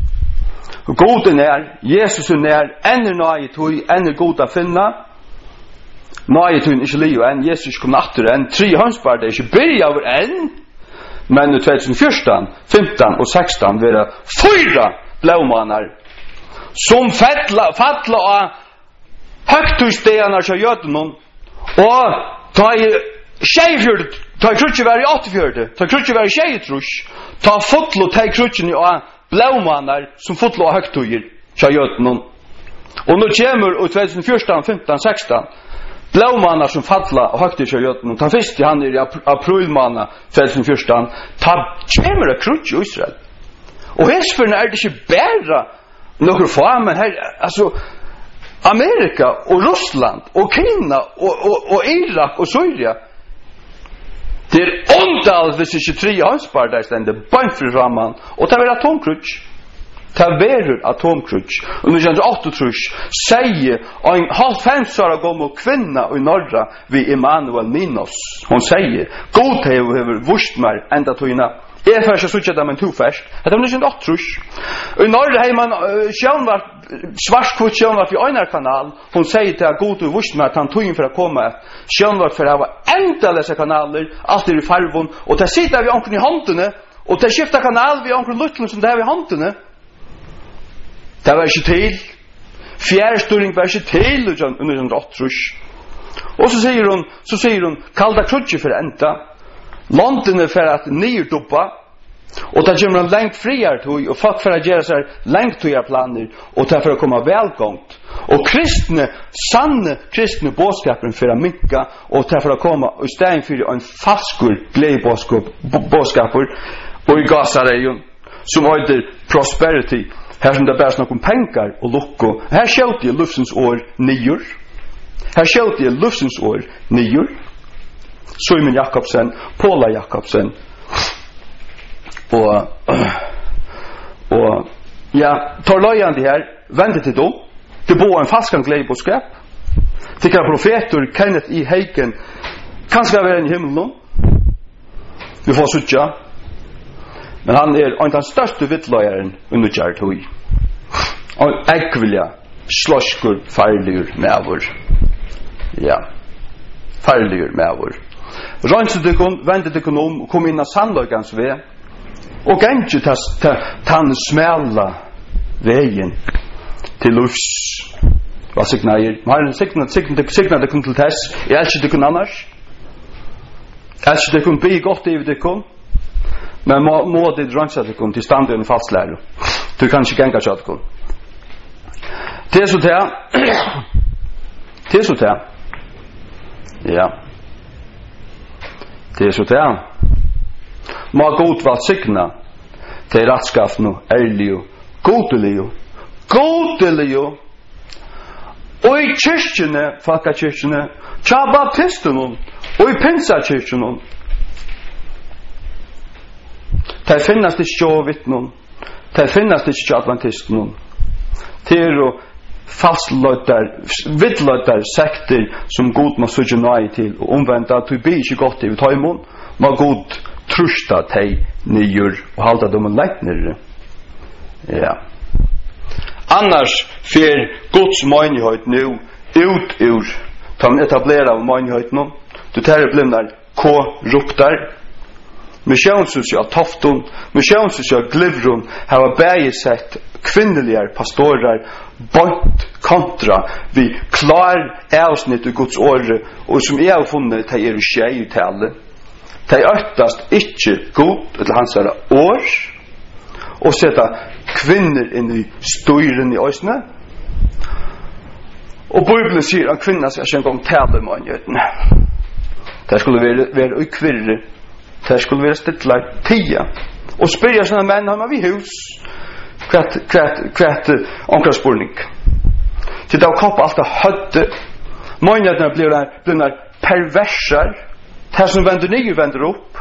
Goden Jesus är ännu nöjd, ännu god att finna. Nöjd är inte liv än, Jesus kom natter än. 3 hönsbar, det är inte börja över än. Men i 2014, 15 och 16 var det 4 blåmanar som fattla av högtugstegarna så gör någon. Og ta i tjejfjörd, ta i krutjever i 84, ta i krutjever i tjejtrus, ta fotlo, ta i krutjen i blåmanar som fotlo av högtugger, så gör någon. Och nu kommer i 2014, 15, 16, blåmanar som fattla och högtugger så gör någon. Ta först i han i aprilmanar 2014, ta kommer det krutje i Israel. Och häsförna är det inte bära några få, men här, alltså, Amerika och Ryssland och Kina och Irak och Syrien. Det är ondal hvis ikke 3 hansbar där ständer bannfri ramman och det är atomkrutsch. Det är atomkrutsch. Och nu känns 8 trutsch säger en halv 5 år gammal kvinna i norra vid Emanuel Minos. Hon säger god hever vurst mer ända toina. Jag först så tjänar man 2 färst. Det är inte 8 trutsch. I norra har man sjönvart svartkvot sjönvart vid Einar kanal. Hon säger till att god och vurst mer att han tog in för att komma. Sjönvart för att ha ändalösa kanaler alltid i farvon. Och det sitter vi omkring i hantene. Och det skiftar kanal vid omkring lutlen som det här vid hantene. Det var ikke til. Fjärrstyrning var ikke til under en råttrus. Og så sier hun kalda krutje for enda. Londene for at nyrdoppa. Og det kommer en lengt friar tog. Og folk for at gjøre seg lengt tog planer. Og det for å komme velgångt. Og sanne kristne bådskapen for å minka. Og det for å komme i stedet for en falskur gledebådskaper. Og i Gazareien som øyder prosperity. Her som det bare snakk om pengar og lukko. Her skjøt jeg lufsens år nyur. Simon Jakobsen, Paula Jakobsen. Og ja, tar løyan de her, venter til dem. Det bor en falskan gledeboskap. Det kan profeter Kenneth I. Heiken kanskje være i himmelen. Vi får suttja. Men han en den største vittløyeren under kjærtøy. Og ekvilja slåskur farligur mevor. Ja, farligur mevor. Rønsedykon, vendedykon kom inn av sannløygans ved, og gengje tann smela veien til lufs. Hva signaer? Herren signa dykon til tess. Jeg elsker dykon annars. Elsker dykon by godt i dykon. Men må det drønsa dykon til standøyne falslære. Du kan ikke genga kjøtkon. Det er så til. Ja. Det er så til. Må god valgt signa til ratskaffen og ærlig godelig og i kyrkjene, folkekyrkjene, tja baptistene og i pinsakyrkjene. Det finnes ikke vittnen. Det finnes ikke adventisten. Det er vittløyder sekter som god må søge nøye til og omvendt at du blir ikke godt i tøymon må god trusta teg nyer og halda dem og leit nere. Ja. Annars fer Guds menighet nu ut ur ta man etablera av menighet nu du tar blindar korruptar. Missionshus av Tofton, missionshus av Glivron har bäge sett kvinnliga pastorer bort kontra vi klar avsnitt i Guds ord och som jag har funnit det är tjejutale. Det öttast inte god eller hans år och sätta kvinnor in i styren i ösne. Och Bibeln säger att kvinnan ska en gång tävla med anjöten. Det skulle vara ukvirre. Det skulle vara stittlar 10. Och spyrja sådana män har man vid hus. Kvart omkringspårning. Så det har kappat allt det hödde. Många blir perversar. Det som vänder ner vänder upp.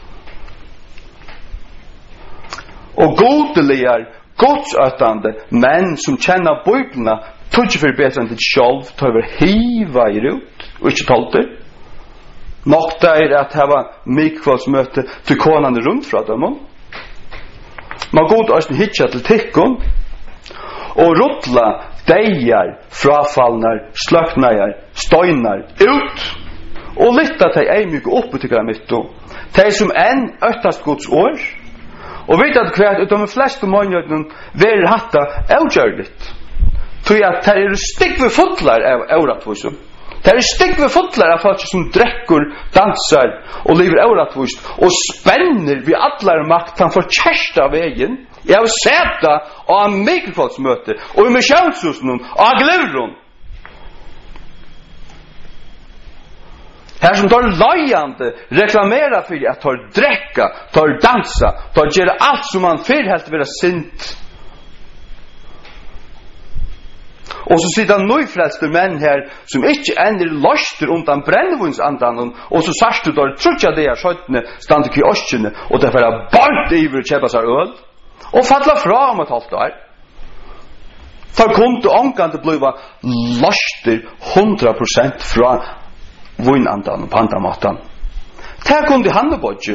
Och godeligar, godsötande män som känner biblarna tog inte för bättre än till själv, tog över hiva i ut och inte tolter. Nokta är att ha mikvallsmöte till konan runt från dem. Man god östen hitcha till tikkon och rotla dejar, frafallnar, slöknar, stojnar ut och lytta till en mycket uppe till mitto. Det som en öttast Guds år och vet att kvart utom de flesta månaden vill hatta outgörligt. Tror jag att det är stick vid fotlar av orättvisor. Det är stick vid fotlar av folk som dräcker, dansar och lever orättvist och spänner vid alla makten för kärsta vägen. Jag har sett det av mikrofolksmöte och i missionshusen och av Glivron. Här som tar lojande reklamera för att tar dräcka, tar dansa, tar göra allt som man för helt vara sint. Och så sitter nyfrälste män här som inte ännu löster undan brännvinsandan och så särst du där trutja det är skötne stannar i åskene och därför är bort iver köpa sig öl och falla fram ett halvt där. Tar kom till ångan att bliva löster 100% från vinandan på andra matan. Här kom det Hannebodje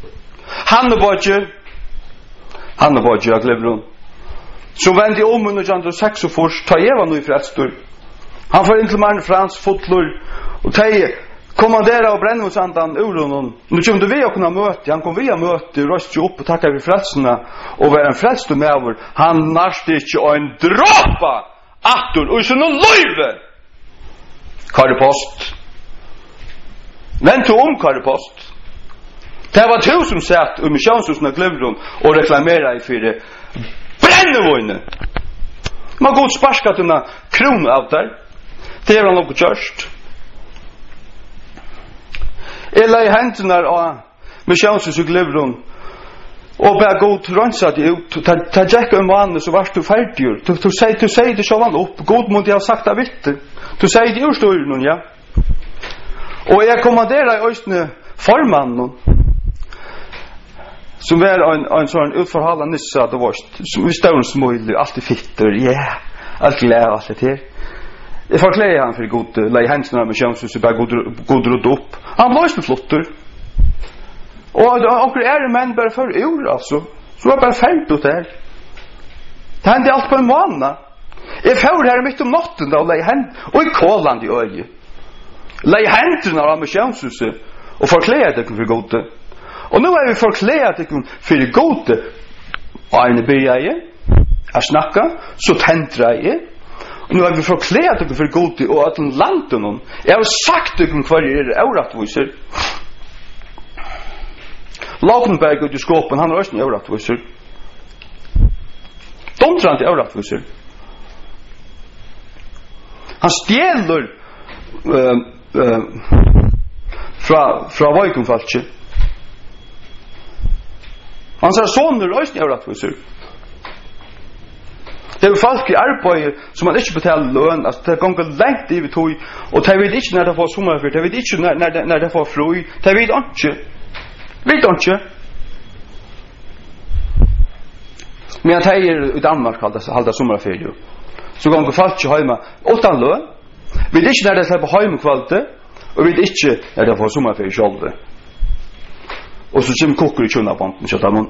av Glivron. Så vände om under 1946 tar jag var nu i frätstor. Han får in till man Frans fotlor och tar kommandera och brännvinsandan ur honom. Nu kommer du via kunna möte. Han kom via möte och röst upp och tackar vid frälsarna och var en frälstor med över. Han narste inte en dråpa attor och så någon löjve. Karipost. Vänta om Karipost. Det var två som satt i missionshusen av Glivron och reklamerade för det. Brännevågne. Man går sparskat unna kron av där. Det är han något görst. Eller i händerna av missionshuset och Glivron och bara god rönsat ut. Ta jäcka mann så varst du färdig. Du säger det själv upp. God måste jag ha sagt av vitt. Du säger det urstår någon, ja. Och jag kommanderar i östne formannen som var en sån utförhållande nissa det var som stod smöjlig alltid fitter allt glädje allt det här. Jag förkläder han för god lägga händerna med chansen så bara god rot upp. Han blåste flotter. Och är män bara för ur alltså. Så var bara fällt åt där. Det hände allt på en månad. Jag får här mitt om natten då lägga händ och i kolan i öje. Lägga händerna med chansen och förkläder för god. Och nu är vi förklädat för det gode Arne börjar att snacka så tändrar jag och nu är vi förklädat för det gode och att landet någon jag har sagt det kvar är orättvisor Lagenberg och skåpen han har också orättvisor de tror inte orättvisor han stjäler från Vajkonfalche. Han sa soner lösning av rättvisor. Det är folk i arbeid som man inte betalar lön, alltså det går långt i tog och det vet inte när det får sommarfri, det vet inte när det får fri, det vet inte. Men att här i Danmark halda sommarfri. Så går folk i hemma utan lön. Vet inte när det släpper hemkvalte och vet inte när det får sommarfri själv. Och så kommer kockar i kunnabanten så tar man.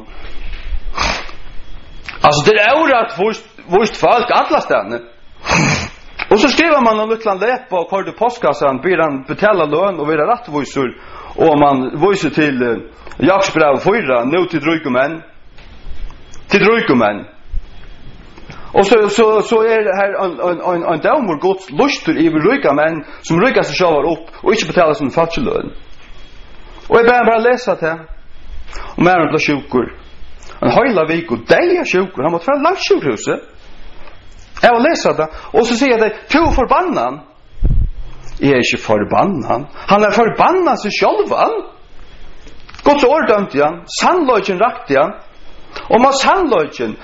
Alltså det är orätt först folk alla ställen. Och så skriver man en liten läpp och kör till postkassan, ber han betala lön och vara rättvisor. Och man visar till Jakobsbrev 4, nu till drygomän. Till drygomän. Och så är det här en dömor Guds lustur i ryka män som rykar sig själva upp och inte betalar sin fattiglön. Och jag bara läsa det. Och männen blir sjukur. En hela vik och det är sjukur. Han måste från landsjukhuset. Jag har läst det. Och så säger jag det. Du förbannan. Jag är inte förbannan. Han är förbannad sig själva. Guds ord dömte han. Sannlöjden rakte han. Og må sannløgjen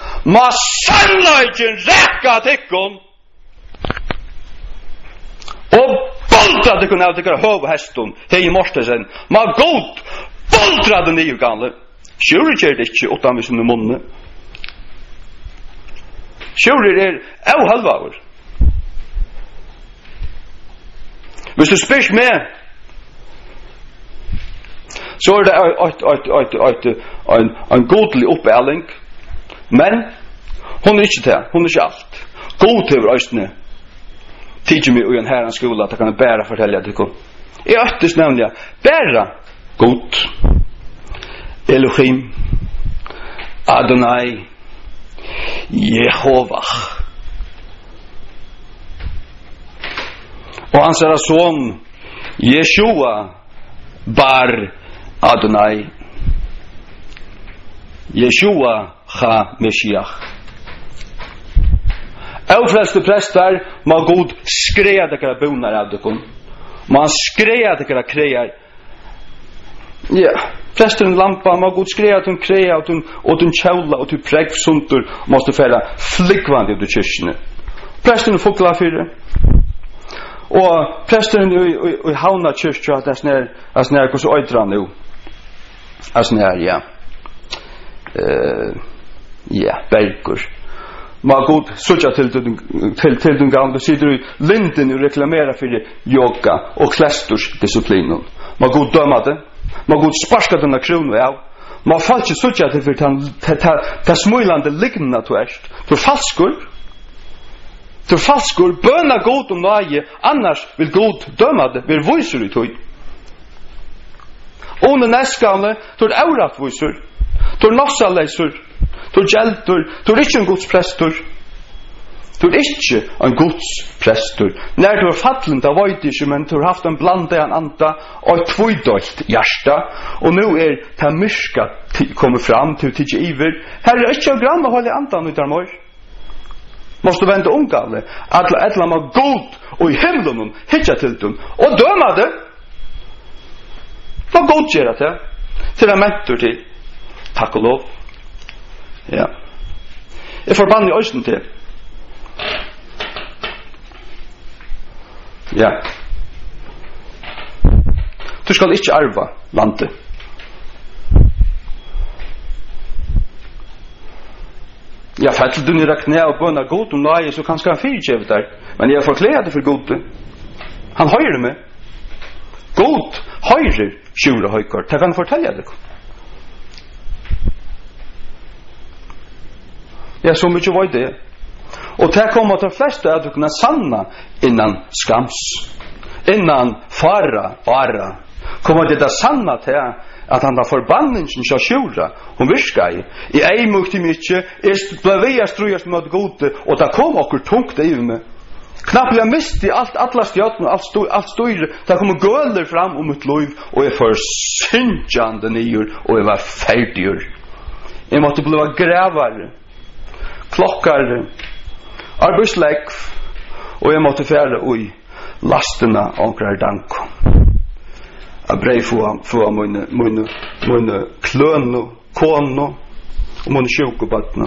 rekka tikkun og boltra tikkun av tikkara høv hestun hei i morstesen ma god boltra den nye gamle sjuri kjer det ikke utan vi sinne munne sjuri av halvaur hvis du spyrs med så er det en godlig oppæling. Men hon er ikke det. Hon er ikke alt. God til østene. Tidser meg i en herrens skola at jeg kan bæra fortelle at det er øttes nemlig bæra god Elohim Adonai Jehova. Og hans er son Yeshua bar Adonai Yeshua ha Meshiach. Fleste prestar må god skreja dekara bonar av dekon. Man skreja dekara krejar. Ja, presteren lampa må god skreja at hun kreja og hun kjaula og hun pregsuntur måste færa flikvandi ut i kyrkene. Presteren fokla fyrir. Og presteren i havna kyrkja at det snær hos oidra nu. As nær, ja. Ja, bergur. Ma god sucha til den gang, du sitter i linden og reklamerar for yoga og klesturs-disciplinen. Ma god døma det. Ma god sparska denne kronu av. Ma falt ikke sucha til for ta smulande lignende tverst. Du falskur, bøna god om nøye, annars vil god døma det, vil viser ut høy. Under næstgavne, du er avrattvisur, du er nossaleisur, du er gjeldur, du er ikke en godsprestur. Du er ikke en godsprestur. Når du er fallen, da vet ikke, men du har haft en blande en anda og et tvoidøyt hjärsta, og nå er det myrska kommet fram til tidsi iver. Her er ikke en grann å holde andan ut av mor. Måste vende omgale, at etla må god og i himmelen hitja til dem, og døma det. Hva god gjør det til en mentor til? Takk og lov. Ja. Jeg forbann i øysten til. Ja. Du skal ikke arva landet. Ja, fættel du nere knæ og bønna god om nøye, så kanskje han fyrtjevet der. Men jeg forklæder det for god. Han høyrer meg. God høyrer sjura høykort. Det kan fortelle deg. Ja, så mye var det. Og det kommer til fleste at du kunne sanna innan skams. Innan fara. Kommer det da sanna til at han da forbannelsen skal sjura. Hun virka i. I ei mukti mykje, ble vi a strujast mot gode, og da kom okkur tungt i meg. Knapt jeg misti alla stjøtene, alt støyre, da kom gøler fram mitt liv, og jeg får syndjande nyer, og jeg var ferdigur. Jeg måtte bli grævare, klokkare, arbeidslegg, og jeg måtte fære ui lastena omkrar danko. Jeg brei få mine kløno, kono, og mine sjukebøttene.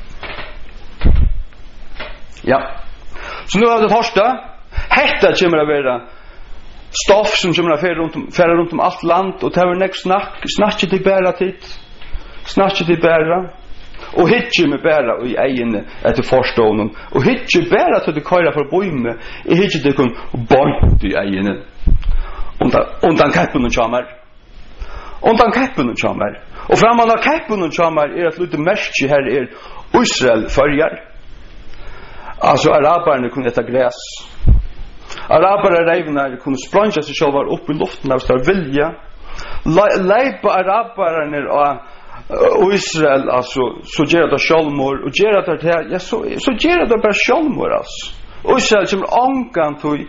Ja. Så nu har det första. Hetta kommer att vara stoff som kommer att färra runt om allt land, och det är näst snacka till bära tid. Snacka till bära. Och hitche med bära i egen efter förstånden. Och hitche bära till det köra för boime. I hitche det kan bort i egen. Undan kappen och chamar. Undan kappen och chamar. Och framan av kappen och chamar är att lite mest här är Israel förjar. Alltså arabarna kunde äta gräs. Arabarna kunde spränga sig själva upp i luften av stor vilja. Leipa arabarna och Israel alltså så gör det självmord och gör det här ja så gör det bara självmord alltså. Och Israel som angantui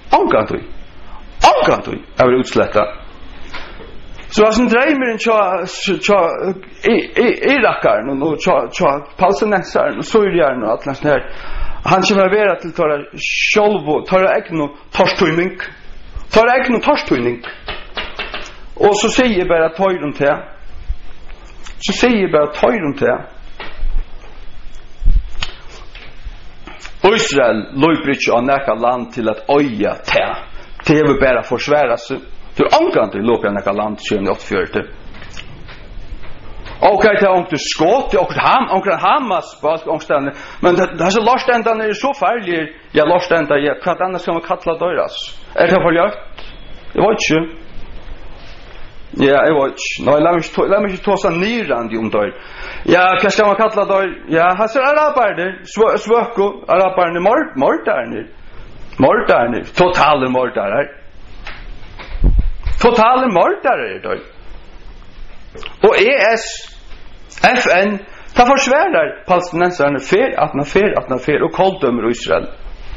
är utslätta. Så as en drömmer en Irakar och palestinensar och Syrien och allt sånt här. Han kommer vara till tar själv tar egna torstøyning. Och så säger bara tojrum till. Så säger bara tojrum till. Israel löper av näka land till att öja till. Det är bara försvära sig. Du angant i löper näka land 2084. Okej, det är inte skott, det är Hamas omständigheter. Men det här så laständan är så farlig. Jag laständan, vad annars ska man kalla dörras? Är det för ljött? Det var inte. Ja, jag vet inte. Nej, låt mig inte ta så nyrande om dörr. Ja, vad ska man kalla dörr? Ja, här ser araber, svöko, araber, mordare. Totala mordare. Totala mordare dörr. Och FN ta försvärar palestinensarna fer och kalldömer Israel.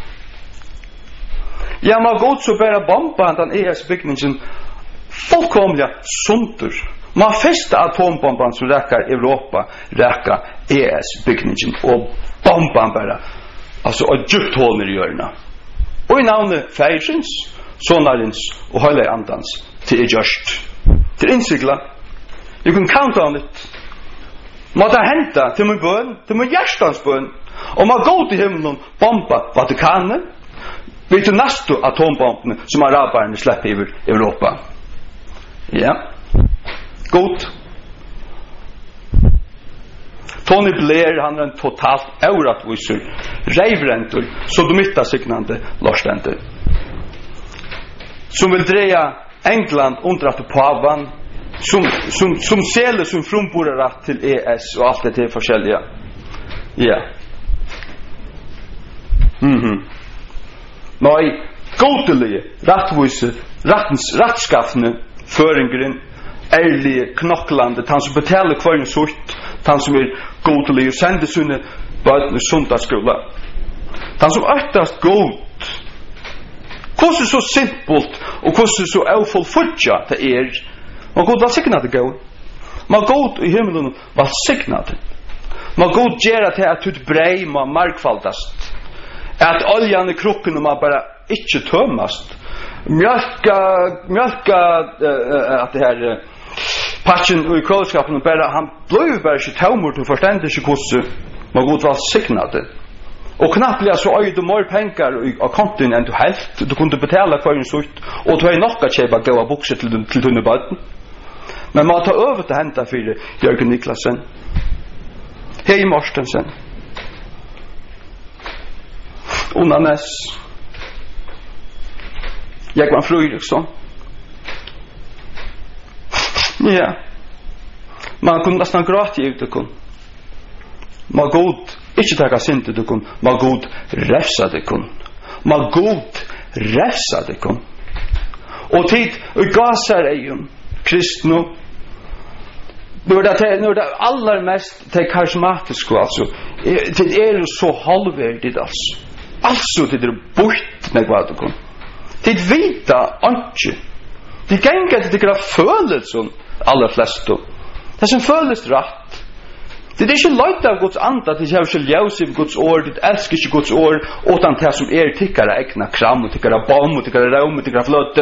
Ja, man går så bara bomba den byggningen fullkomliga sunter. Man fästa atombomban som räcker Europa, räcker byggningen och bomban bara alltså ett djupt hål ner i hjörna. Och i namnet Färsins, Sonarins och Hölle Andans till just till insikla. You can count on it. Man tar hämta till min bön, till min hjärtans bön. Och man går till himlen och bomba Vatikanen. Vet du nästa atombomben som arabarna släpper över Europa? Ja. God. Tony Blair, han är en totalt orättvisor, rävräntor, sodomita-signande lörstäntor. Som vill dreja England under att pavan som säljer som frumborar till ES och allt det till forskjelliga. Ja. Nej, godelige, rättvise, rättskaffne, föringren, ärlige, knocklande, han som betalar kvar en sort, han som godelige, sänder sina barn i sundagsskola. Han som öktast god. Hvordan så simpelt og hvordan så avfullfudja det Man god var signat gå. Man god i himmelen var signat. Man god gera til at ut brei ma markfaldast. At oljan i krukken ma bara ikkje tømmast. Mjölka at det her patchen i kålskapen bara han blev bara ikkje tømmur til forstande ikkje hvordan man god var signat. Och knappt så öj du mer pengar och konton än du helt du kunde betala för en sort och du har nog att köpa goda boxar till tunna båten. Men man tar över till hämta för Jörgen Niklasen. Hej Mortensen. Unanes. Jag var Fredriksson. Ja. Man kunde nästan gråta ut det kun. Man god ikke takka synte du kun, ma god refsa det kun. Ma god refsa det kun. Og tid, og gasar eion, kristno, nu det allermest det karismatiske, altså, det så halvverdigt, altså, det bort med hva du kun. Det vita anki. Det gengar til det følelsen, aller flesto. Det som føles rætt. Det är inte löjt av Guds anda till jag vill ljus i Guds ord, det älskar inte Guds ord, utan det som tyckare ägna kram och tyckare bom och tyckare rom och tyckare flöte.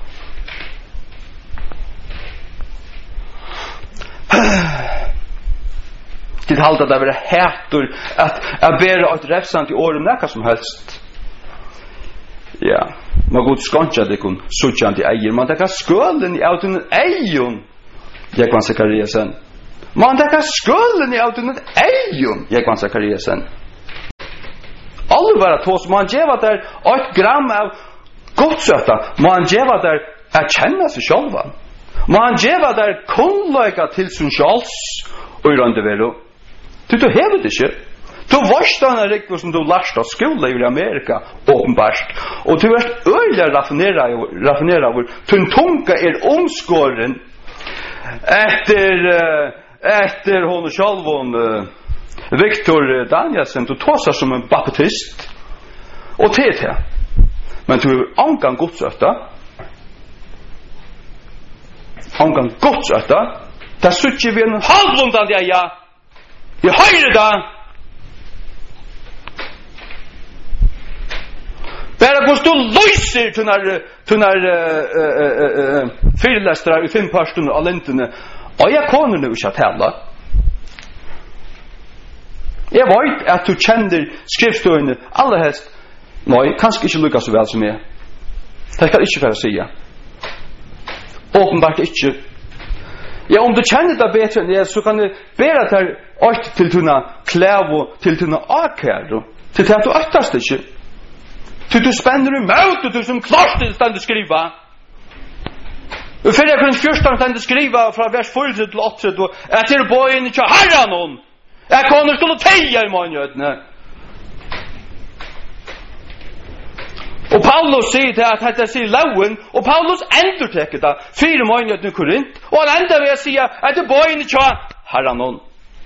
Det halta det vara hätor att bära ett räfsant i ord om näka som helst. Ja, man god skåncha det kun, suttjant i eier, man takar skulden i auton eion, jag kan Zacharias sen. Man takar skulden i auton eion, jag kan Zacharias sen. Allvar att hos man geva där 8 gram av godsöta, man geva där att känna sig själva. Man geva där kunlöka till sin själs och rönde velo. Du hever det inte. Du varst den riktig som du lærte av skola i Amerika, åpenbart. Og du er øyelig raffineret, tunn tunga omskåren etter hon sjálvon Victor Danielsen, du tåsar som en baptist, og til. Men du er angang godsøtta, der suttje vi en halvundan det, ja. Jeg høyre da. Bare hvordan du løser tunnar fyrlestere i 5 personer av lentene, og jeg kommer nu ikke til det. Jeg vet at du kjenner skriftstøyene aller helst. Nei, kanskje ikke lykkes så vel som jeg. Det skal ikke være å si. Åpenbart ikke. Ja, om du kjenner det bedre enn jeg, så kan du bedre til alt til tunna klæv og til tunna akær, til at du øktast ikke. Til du spenner imot, og du som klart til stand å skrive. Og for jeg kunne først stand å skrive fra vers 4 til 8, at jeg bor inn ikke herre noen. Jeg kunne skulle teie i månedene. Og Paulus sier til at dette sier loven, og Paulus endurtekker det 4 måneder i Korint, og han ender ved å si at det bor inn ikke herre noen.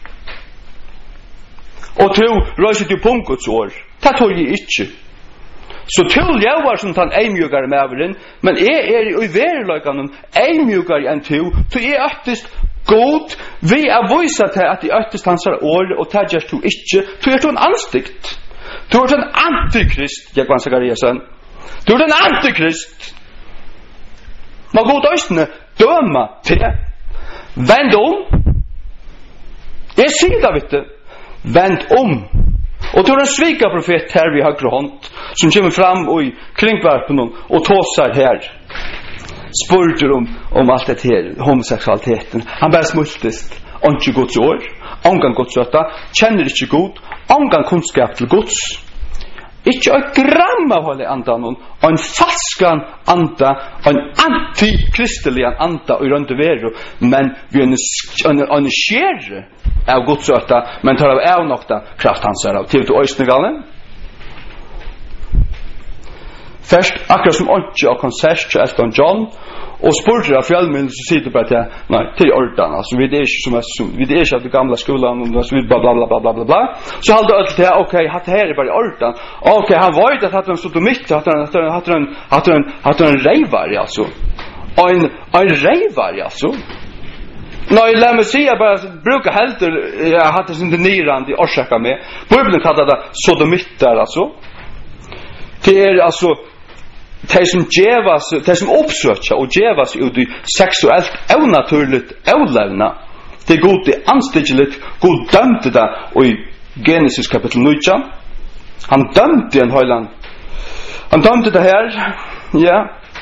Og til røyser til punktets år, det tror jeg ikke. Så til jeg var som den eimjugare med avren, men jeg i verløkene eimjugare enn til jeg øktest god, vi vise til at jeg øktest hans år, og det gjør du ikke, du er en anstikt. Du er en antikrist, Jekvann Zakariasen. Du er en antikrist. Må god østene døma til. Vend om. Jeg sier det, vet du. Vend om. Og du er en svika profet her ved høyre hånd, som kommer fram i kringvarpen og tåsar her. Spurter om alt det her, homoseksualiteten. Han bare smultest. Ikke Guds år. Angang Guds øtta. Kjenner ikke god. Angang kunnskap til Guds. Ikke et gram av holde andan, og en falskan anda, og en antikristelig anda i rundt veru, men vi er en skjere av Guds øtta, men tar av avnokta kraft hans her av til øysnegalen. Først, akkurat som åndsje og konsert til Elton John, og spurte av fjallmyndet, så sier du bare til, nei, til ordan, altså, vi er ikke av det gamle skolen, så vi bla bla bla bla bla bla. Så halde alt til, ok, hatt her er bare ordan. Ok, han var jo hatt han sodomitt, hatt han reivar, altså. En reivar, altså. Nei, la meg si, jeg bare bruker helter, jeg har hatt det som det nyrande i orsaka med. Bibelen kallar det sodomittar, altså. Det er altså de som oppsøker og djevas ut i seksuelt evnaturligt evlevna. Det er god, det er anstigeligt, god dømte det i Genesis kapitel 9. Han dømte en høyland. Han dømte det her, ja.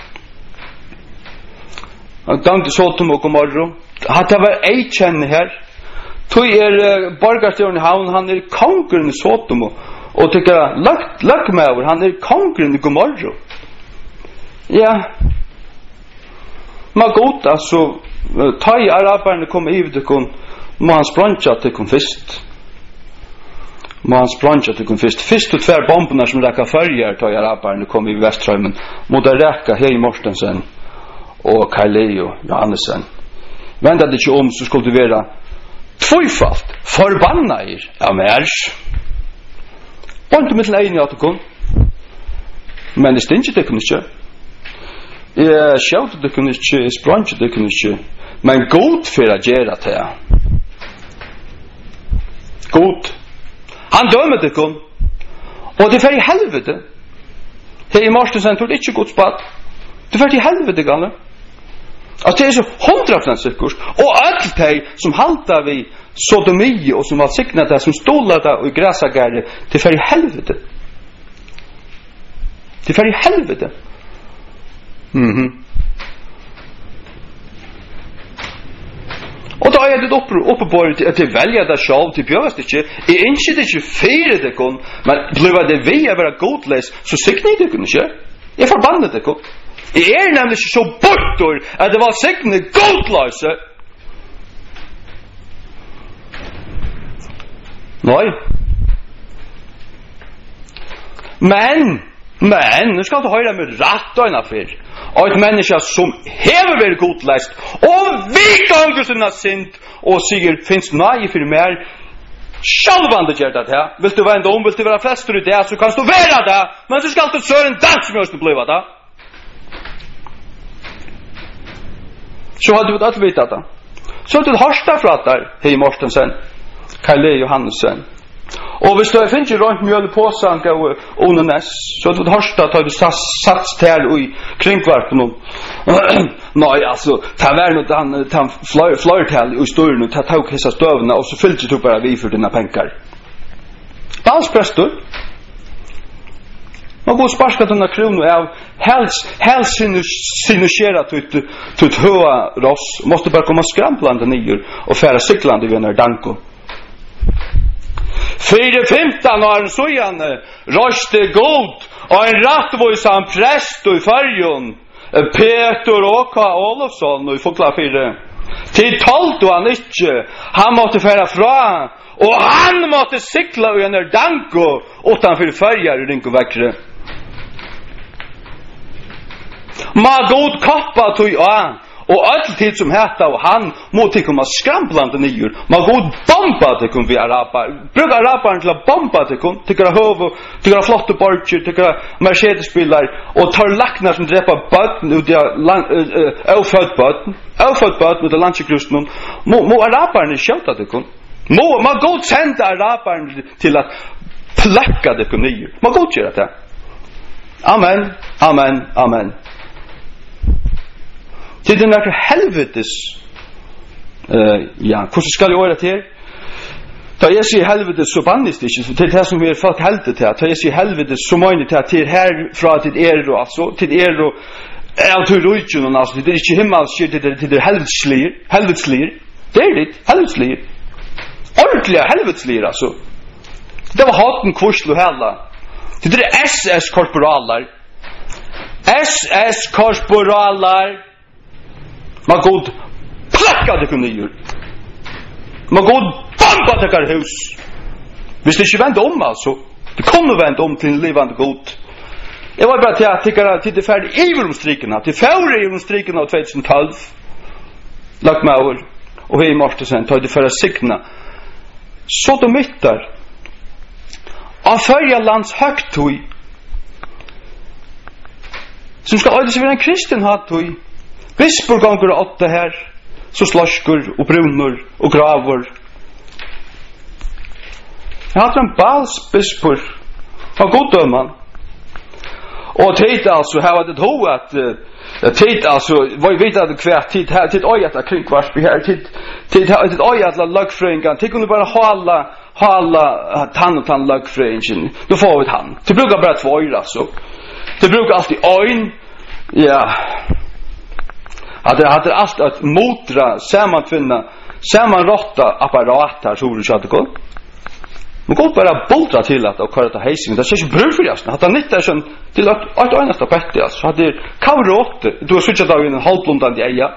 Han dømte Sodom og Gomorra. Det var ei kjenne her. Tog borgarstjøren i havn, han kongren i Sodom og tykker løkmauer, han kongren i Gomorra. Ja, man god, altså, ta i araberne kommer i det kun, må han spranja til kun fyrst. Fyrst og tver bombene som rekka fyrger, ta i araberne kommer i Vestrøymen, må det rekka Hei Mortensen og Carleo Johannesen. Venda det ikke om, så skulle det være tvøyfalt, forbanna av mers. Bonte mittel egin i atukon, men det stinner det kun ikke. Jeg skjølte det kunne ikke, jeg sprangte det kunne ikke, men god for å gjøre det. God. Han dømer det kun, og det er i helvete. Hei Mortensen tog ikke Guds bad. Det er i helvete, gale. Altså, det er så 100% sikkert, og alt de som halta vi sodomi, og som var siknet det, som stola det i græsagære, det er i helvete. Det er i helvete. Og da er det oppebåret til velja det selv, til bjørst ikke. Jeg ønsker det ikke fire det kun, men blir det vi å være godles, så sikner det kun ikke. Jeg forbannet det kun. Jeg er nemlig ikke så bortor at det var sikne godløse. Nei. Men, nu skal du høyre med rett og innafyr. Og et menneske som hever vært godleist, og vi ganger sinna sint, og sier, finnes nøye for mer, sjálvande gjør det her. Vil du være en vil du være flester i det, så kan du være det, men så skal du søre en dans med oss til å blive det. Så hadde vi alt vidt det. Så hadde du hørst fra der, Hei Mortensen, Kalle Johansen. Og hvis du finner rundt mjøle på sang og onenes, så hadde du hørst at du sats til i kringkvarpen. Nei, altså, ta vær noe den fløyretall i støren, og ta tog hessa støvene, og så fylte du bare vi for dine penger. Balsprestor. Man går sparska denne kronen av helst sinusjera til høa ross, måtte bare komme skramplande nyer og fære syklande ved en danko. 4-15 år så igjen røste god og en rattvoisan prest og i fargen Peter Åka Olofsson og i Fokla 4 til 12 han ikke han måtte fære fra og han måtte sykla i en danko utanfor farger i Rinko Vekre ma god kappa tog og all tid som hetta og han måtte komma skramplande nyer ma god bomba det kun vi arabar bruk arabaren til å bomba det kun tykker hov tykker flotte borger tykker Mercedes-bilar og tar laknar som drepa bøtten ut av avfødt bøtten ut av landskjøkrusten må arabaren skjøta det kun ma god senda arabaren til at plakka det kun nyer ma god gjøre det amen til den der helvetes hvordan skal jeg gjøre det til? Da jeg sier helvetes så bannes det ikke til det som vi er folk heldet til da jeg sier helvetes så mener jeg til herfra til altså til og til rujtjen altså til ikke himmelskir til det helvetslir det litt helvetslir ordentlig helvetslir altså det var hatten kurslo hella til det SS-korporaler man god plakka det kunne gjøre. Man god bomba det her hus. Hvis det ikke vende om, altså. Det kunne vende om til en livande god. Jeg var bare til at til det ferdig iveromstrikene. Til fjore iveromstrikene av 2012. Lagt meg over. Og Hei Mortensen tar det for å signa. Så de mytter. Av førja lands høgtøy. Som skal øyde seg være en kristen hattøy. Bispor ganger og åtte her, så slåsker og brunner og graver. Jeg hadde en balsbispor av goddømmen. Og tid altså, her var det to at tid altså, vi vet at det hver tid her, tid øyet av kringkvarsby her, tid øyet av lagfrøyngan, tid kunne bare hala tann og tann lagfrøyngan, nå får vi tann. Det brukar bare 2 øyre altså. Det brukar alltid øyn, ja. Att det hade allt att motra sammanrotta apparater så det inte går. Man går bara boltra till att och köra till hejsing. Det är inte bruk för det. Att han inte sån till att ennast bättre alltså. Så hade kavrot. Du har switchat av en halvblondande eja.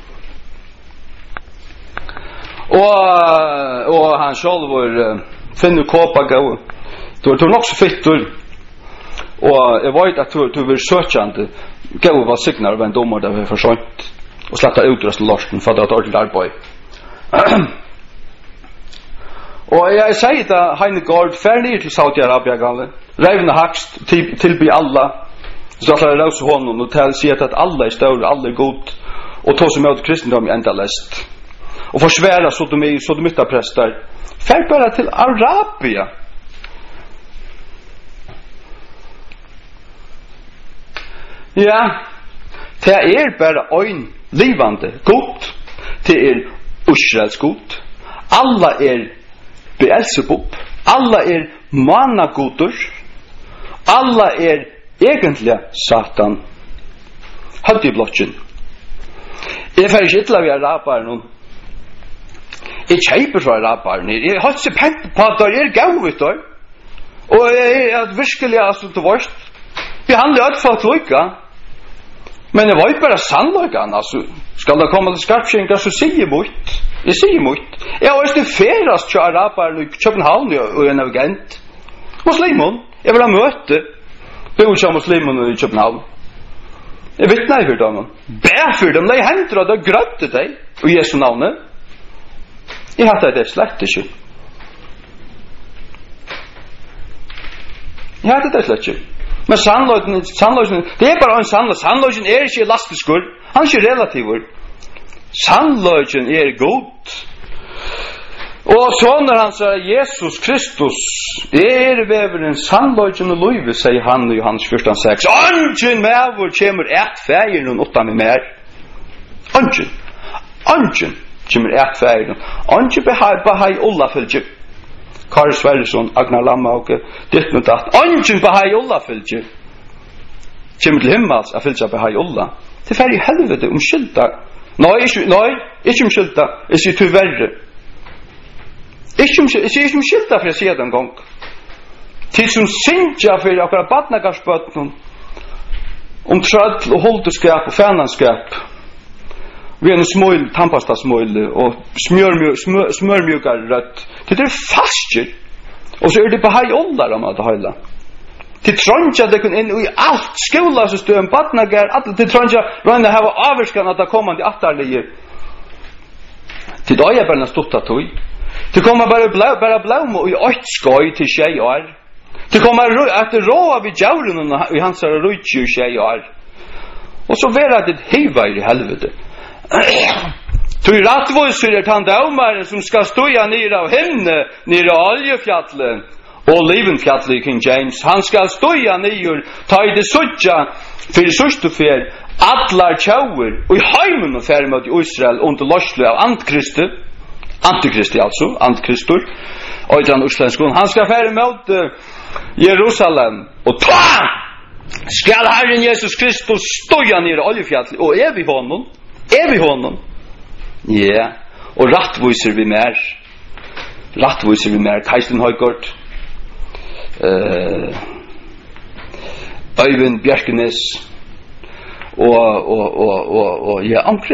Och han själv var finner kåpa gå. Du är nog så fitt och jag vet att du vill sökande gå var signar av en domare där vi försökt och släppa ut resten Larsen för att det ordentligt arbete. Och jag säger att Heinegard färdig till Saudi-Arabien revna högst tillby alla så att det lösa honom och till sig att alla är stora, alla är god och ta sig med kristendom i enda läst och försvära sodomita-präster färg bara till Arabien. Ja, det bara ein livande god, det Israels god. Alla Beelzebub, alla mannagoder, alla egentliga Satan. Hade i blocken. Jag får inte ytla vi arabaren. Jag köper för arabaren. Jag har inte pengt på att det gåvigt då. Och jag virkelig alltså det varst. Vi handlar allt för att lycka. Men det var ju bara sannolikan, alltså. Ska det komma till skarpskänka så säger mot. Jag säger mot. Jag har inte färast till arabar i Köpenhamn och en agent. Muslimon. Jag vill ha möte. Bor muslimerna i Köpenhamn. Jag vet inte hur de. Bär för dem, de händer och de grötte dig. Och Jesu navnet. Jag hatar det slett inte. Jag hatar det slett inte. Men sannlösen, det är bara en sannlös. Sannlösen är inte elastiskur. Han är inte relativur. Sannlösen är god. Og så når han sier Jesus Kristus veveren sannløgjen og løyve, sier han i Johannes 14:6. Angen mævur kjemur fægeren og åtta med mer. Angen kjemur fægeren. Angen behai Ulla fylgje. Kari Sverresson, Agnar Lammauke, ditt med datt. Angen behai Ulla fylgje. Kjemur til himmels a fylgje behai Ulla. Det fær i helvete skylda. Nei, ikke skylda. Jeg sier til verre. Ikke skylda for å si det en gang. Til som syndja for akkurat badnagarsbøtten trøll og holdeskap og fænanskap. Vi en smøyl, tampastasmøyl og smørmjukar rødt. Det fastjer. Og så det behag åldar om det høyla. Til trøndja det kun inn i alt skolasystem, badnagar, til trøndja røyna hava averskan at det kommer til attarlige. Til da er bare stått tog. Det kommer bara blom och i 8 skoj till 6 år. Det kommer att råa vid djauren i hans rutsch i 6 år. Och så vera det heva i helvete. Till rattvåsor är han daumaren som ska stoja ner av henne nere av oljefjallen och Olivenfjallet i King James. Han ska stoja ner, ta i det suttja för sustofär allar tjauer och i heimen och färd mot Israel under lorslu av Antikristi alltså, Antikristur. Och den uslenskon, han ska färd mot Jerusalem och ta! Skall Herren Jesus Kristus stoja ner i oljefjallet och är vi honom? Ja, och rattviser vi mer, Kajsten Højgaard, Øyvind Bjerkenes, og ja, onkel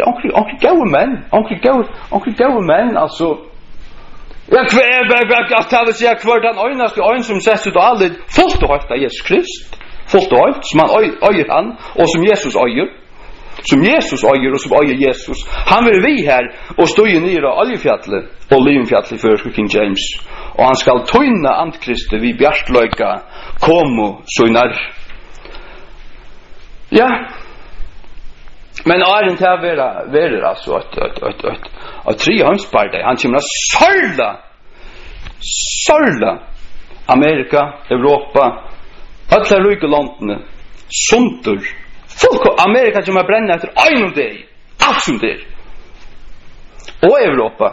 gaue menn, altså, ja, hva vil si, hver den øyne som sett ut alle, fullt og høyt av Jesus Krist, fullt og høyt, som han øyer han, og som Jesus øyer, og som øyer Jesus. Han vil vi her, og stå i nere av oljefjallet, og Olivenfjallet for King James, og han skal tøyne antkristet vi bjartløyga, komo, søgnar. Ja, men Arjen til å være altså et tre håndspartei. Han kommer å sørla Amerika, Europa, alle rike landene, sunter. Amerika kommer å brenne etter en av deg, alt som det og Europa.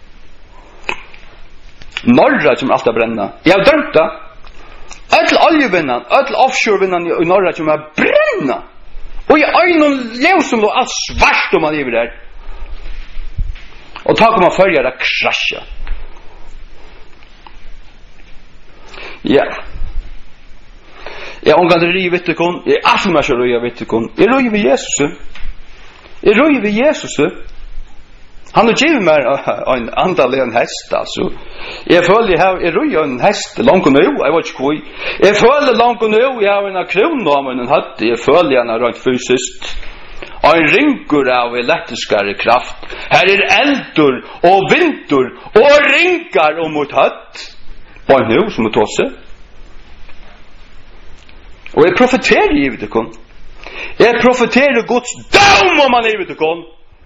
Norra kommer alltid å brenne. Jeg har drømt det. Alle oljevinnan, alle offshorevinnan i Norra kommer å brenne. Og i øynene lev som lå alt svart om man lever der. Og ta kommer man følge det krasja. Ja. Jeg omgang det rive vitt ikon. Jeg er alt mer så røy vitt ikon. Jeg røy ved Jesus. Han har givet meg en andal en hest, altså. Jeg føler jeg røy en hest, langt og nå, jeg vet ikke hvor. Jeg føler langt og nå, jeg har en kron om en hatt, jeg føler han har rønt fysiskt. Og en ringur av elektriskare kraft. Her eldur og vindur og ringar mot hatt. Og en hus mot oss. Og jeg profeterer i det kon. Jeg profeterer Guds dom om man i det kon.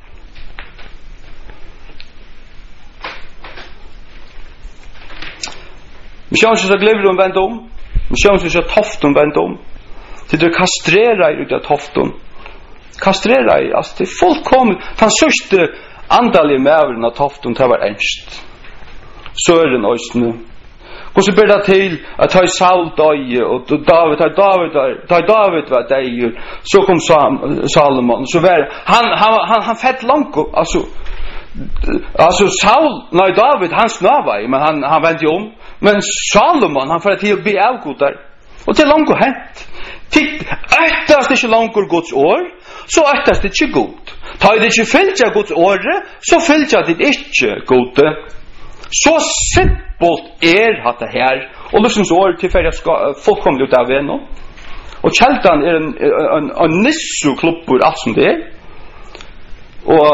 Vi ser ikke så glever vend om. Vi ser ikke så toften vend om. Til du kastrerer ut av toften. Kastrerer, altså det er fullkommen. Den sørste andalige mæveren av toften, det var enst. Søren østene. Og så ber det til at ta i Saul døy, og David var døy, så kom Salomon. Så var han fett langt, altså Saul, nei David, han snavai, men han vendte om. Men Salomon, han får til å bli avgodar. Og det er langt hent. Øttast ikke langt Guds år, så øttast det ikke god. Ta det ikke fylgja Guds åre, så fylgja det ikke god. Så simpelt hatt det her. Og liksom så til for jeg skal fullkomlig ut av det nå. Og Kjeltan en nissu-klubbur, alt som det Og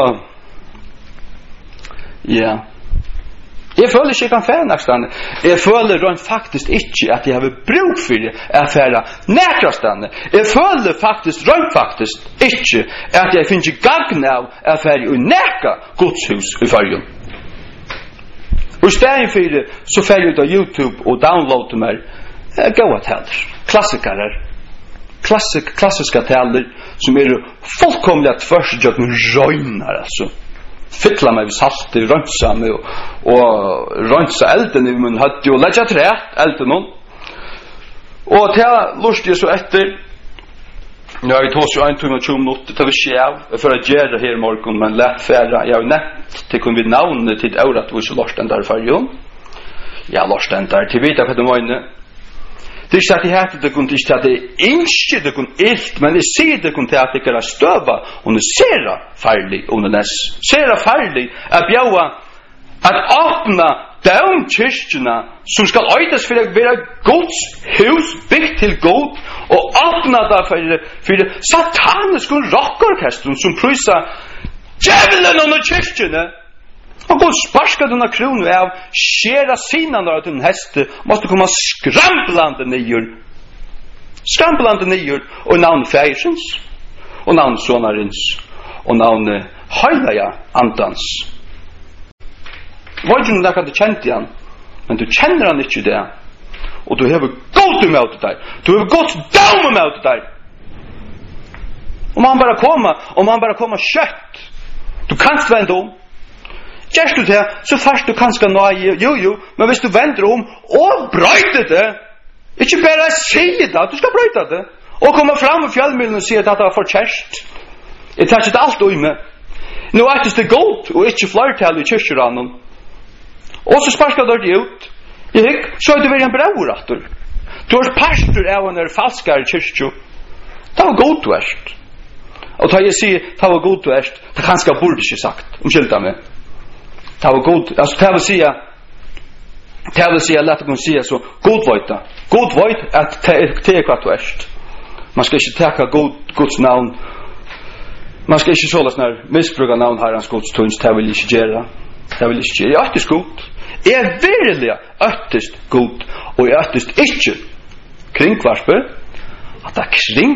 ja. Jeg føler ikke jeg kan fære nækstande. Jeg føler rent faktisk ikke at jeg har bruk for det at fære nækrastande. Jeg føler faktisk rent faktisk ikke at jeg finner gagn av at fære i næka godshus i fargen. Og i stedet for det så fære jeg ut av YouTube og downloader meg gåa taler, klassikarer, klassiska taler som fullkomlig at først jeg røyner altså. Fylla meg ved saltet, rønsa meg og rønsa elden i mun høtti og leggja træt elden noen. Og til lust jeg så etter nu har vi tås jo 1 time og 20 minutter til vi skjev for å gjøre her i morgen, men lett færre jeg har nett til kun vi navnet til året hvor så lort den der fargen. Ja, lort den der til vita hva det var inne. Det er ikke at jeg heter det kun ikke at det ikke det kun ilt, men jeg sier det kun til at det ikke er støva og det ser farlig og det ser farlig at bjaua at åpna down kyrkjena som skal øydes for å være Guds hus byggt til god og åpna det for satanisk rockorkestrum som prøysa djevelen under kyrkjene. Og god sparska denne kronu av skjera sinan av den heste måtte komme skramblande nyer og navn færsens og navn sonarins og navn heilaja andans. Var ikke noe du kjente han, men du kjenner han ikke det og du har gått med det der du har gått down med det der om han bare kommer kjøtt du kan ikke vende om. Gjørst du det, så først du kanskje nå jo, men hvis du vender om og brøyter det, ikke bare sier det, du skal brøyte det, og komme fram i fjellmyllen og si at det var for kjærst. Jeg tar ikke alt med. Nå det godt, og ikke flertall i kyrkjeranen. Og så sparsker du det ut. Så er du vært en braueratter. Du er pastor av en falskare kyrkjo. Det var godt du erst. Og da jeg sier, det var godt du erst, det kanskje burde ikke sagt, skylda meg. Det var god, altså det vil si, lett å kunne si så, god veit at det hva du erst. Man skal ikke teka Guds navn, man skal ikke såla sånn misbruka navn herrens Guds tunns, det vil ikke gjøre. Jeg er øttest god, jeg er virkelig øttest god, og jeg er øttest ikke kringvarspe, at det er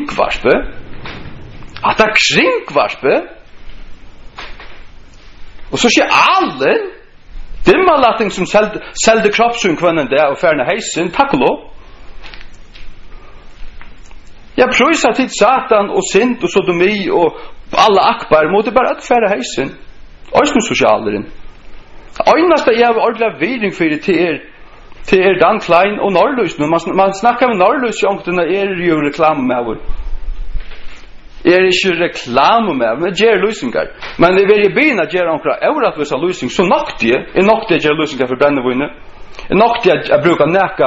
kringvarspe, og så skjer alle dimmalatting som selgde kroppsund kvennen der og færne heisen, takk og lov. Jeg prøyser til Satan og synd og sodomi og alle akbar måtte bare at færre heisen. Øysten sosialeren. Øyneste jeg har ordentlig vidring for det til Dan Klein og Norrløs. Man snakker med Norrløs i ångtene jo reklame med vår. Ikke reklame med, men gjør løsninger. Men det vil i byen at gjør omkring øvretvisa løsning, så nok det å gjøre løsninger for brennevående. Nok det å bruke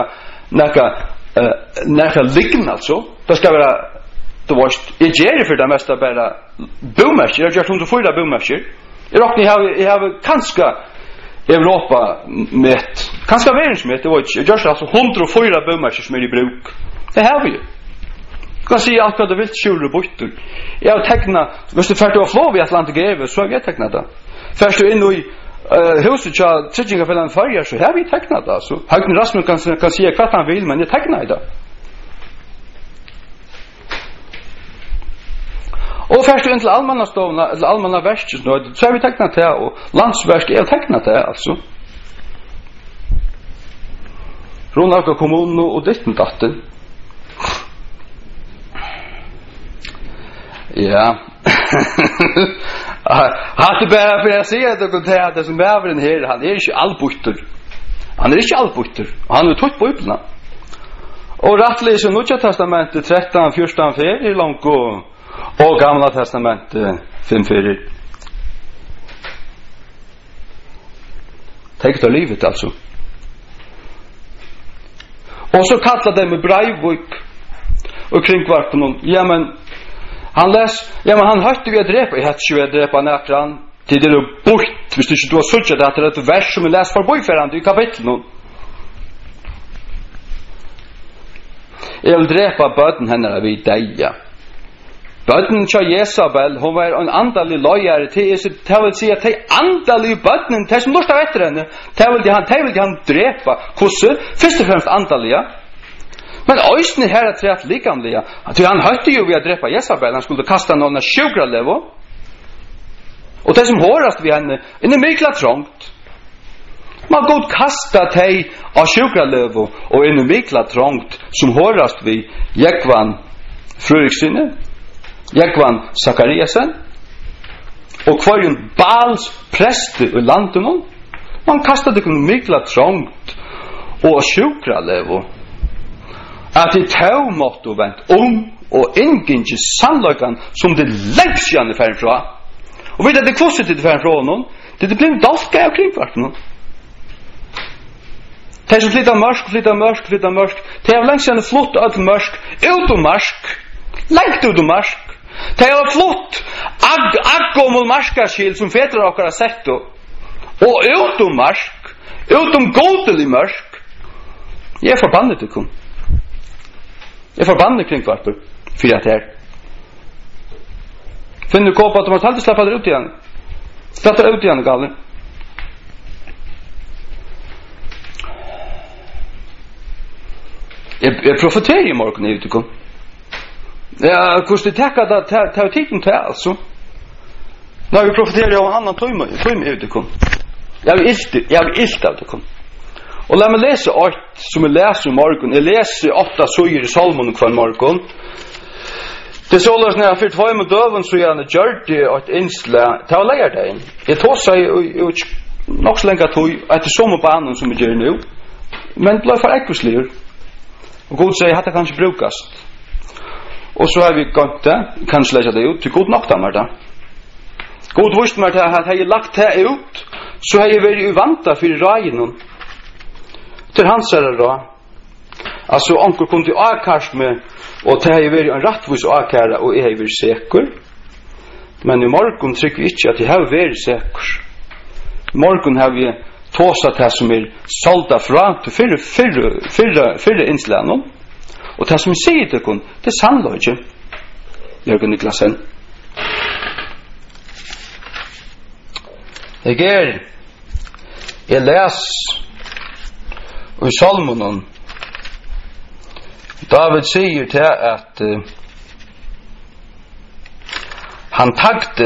nækka liggen, altså. Det skal være, jeg gjør det for det meste bare bomerker. Jeg har gjort 104 bomerker. Jeg har kanskje Europa med, kanskje verdensmet, det var ikke. Jeg gjør altså 104 bomerker som i bruk. Det har vi jo. Du kan si alt hva du vil skjule bort. Jeg har tegnet, hvis du først du har flov i Atlantik Greve, så har jeg tegnet det. Først du inn i huset til Trittingafellan Farger, så har vi tegnet det. Høgnen Rasmus kan si hva han vil, men jeg tegnet det. Og først du inn til Almannastovna, eller Almannaverket, så har vi tegnet det, og Landsverket er tegnet det, altså. Ronalka kommunen og Dittmdatten. Ja. Hatt bare for jeg sier at det som bæveren her, han ikke allbytter. Han ikke allbytter. Han tøtt på Bibelen. Og rettelig så Nya Testamentet 13, 14, 4 langt og Gamla Testamentet 5, 4. Tenk deg livet, altså. Og så kallar de med Breivik og kringkvarpen. Ja, men han hørte vi å drepa. Jeg hadde ikke vi å drepa nækran. Til det bort hvis du ikke har suttet det er et vers som les for bøyferande i kapitlet. Jeg vil drepa bøten henne vid deg. Bøten til Jezabel, hun var en andalig løyere til, det vil si at de andalige bøtene, de som lort av etter henne, de vil han drepa. Hvordan? Først og fremst andalige. Men øysene her er treet likamlige. Han høyte jo ved å drepa Jezabel, han skulle kaste noen av sjukralevo. Og det som hårast vi henne, er mykla trångt. Man god kasta teg av sjukralevo, og er mykla trångt, som hårast vi Jekvan Frørikssyne, Jekvan Sakariasen, og kvarjon Baals preste i landet nå. Man kasta det mykla trångt, og sjukralevo. At det tau måtte vent og ingen sannløykan som det lengst gjerne færre fra. Og vet du, det kvosset til færre fra noen, det blir en dalska av kringkvart noen. De som flyttar mørsk, de har lengst gjerne flott av mørsk, ut om mørsk, lengt ut om mørsk. De har flott aggommel mørskaskil som fedrar okkar har sett og ut om mørsk, ut om godelig mørsk. Jeg er forbannet til kun. Jeg forbanner kringkvarper for at her. Finner du kåp at du må alltid slappe det ut igjen. Slappe det ut igjen, gale. Jeg profeterer i morgen i utekom. Hvordan det tekker det tar tiden til, altså. Når vi profeterer av en annen tøyme i utekom. Jeg vil ilt av utekom. Og la meg lese 8 som jeg leser i morgen. Jeg leser 8 søyer i salmen hver morgen. Det er sånn at når jeg fyrt 2 med døven så gjerne gjør det et innsle til å leie det inn. Jeg tar seg nok så lenge tog etter samme banen som jeg gjør nå. Men det ble for ekvislier. Og God sier at det kanskje brukes. Og så har vi gått det, kanskje lese det ut, til God nok da med det. God visste meg til at jeg har lagt det ut, så har jeg vært uvanta for ragen. Til hans er det da. Altså, onker kom til akkast med, og det har vært en rattvis akkara, og jeg har vært sikker. Men i morgen trykker vi ikke at jeg har vært sikker. I morgen har vi tåsat det som solgt fra til fyrre innslene. Og det som sier til kun, det sannler ikke. Jørgen Niklasen. Jeg les og i salmonen David sier til at han tagte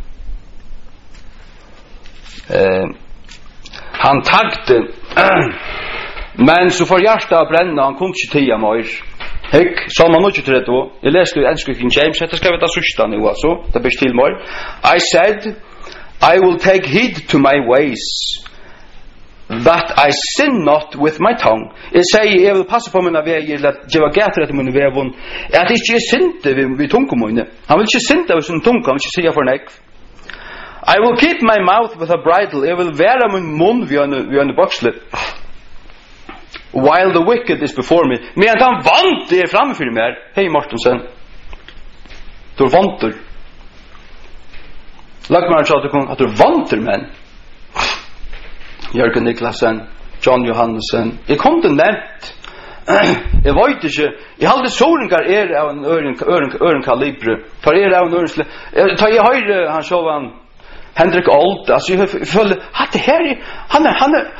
men så får hjertet å brenne han kom ikke til mer hekk, salmen 23 jeg leste i engelsk King James dette skal vi ta sørsta nå altså det blir til mer I said I will take heed to my ways that I sin not with my tongue. Jeg sier, jeg vil passe på mine veier, jeg var gæter etter mine veier, at jeg ikke sinte ved tungen mine. Han vil ikke sinte ved sin tunga, han vil ikke sige for nek. I will keep my mouth with a bridle, jeg vil være min munn ved en boksle. While the wicked is before me. Men han vant det framfor meg. Hei Mortensen. Du vanter. Lagt meg at du vanter, men. Jørgen Niklasen, John Johannesson. Jeg kom til nevnt. Jeg vet ikke. Jeg halde såringar av en øren kalibre. Tar av en øren tar jeg høyre, han så han Hendrik Old. Altså jeg føler, hatt det her han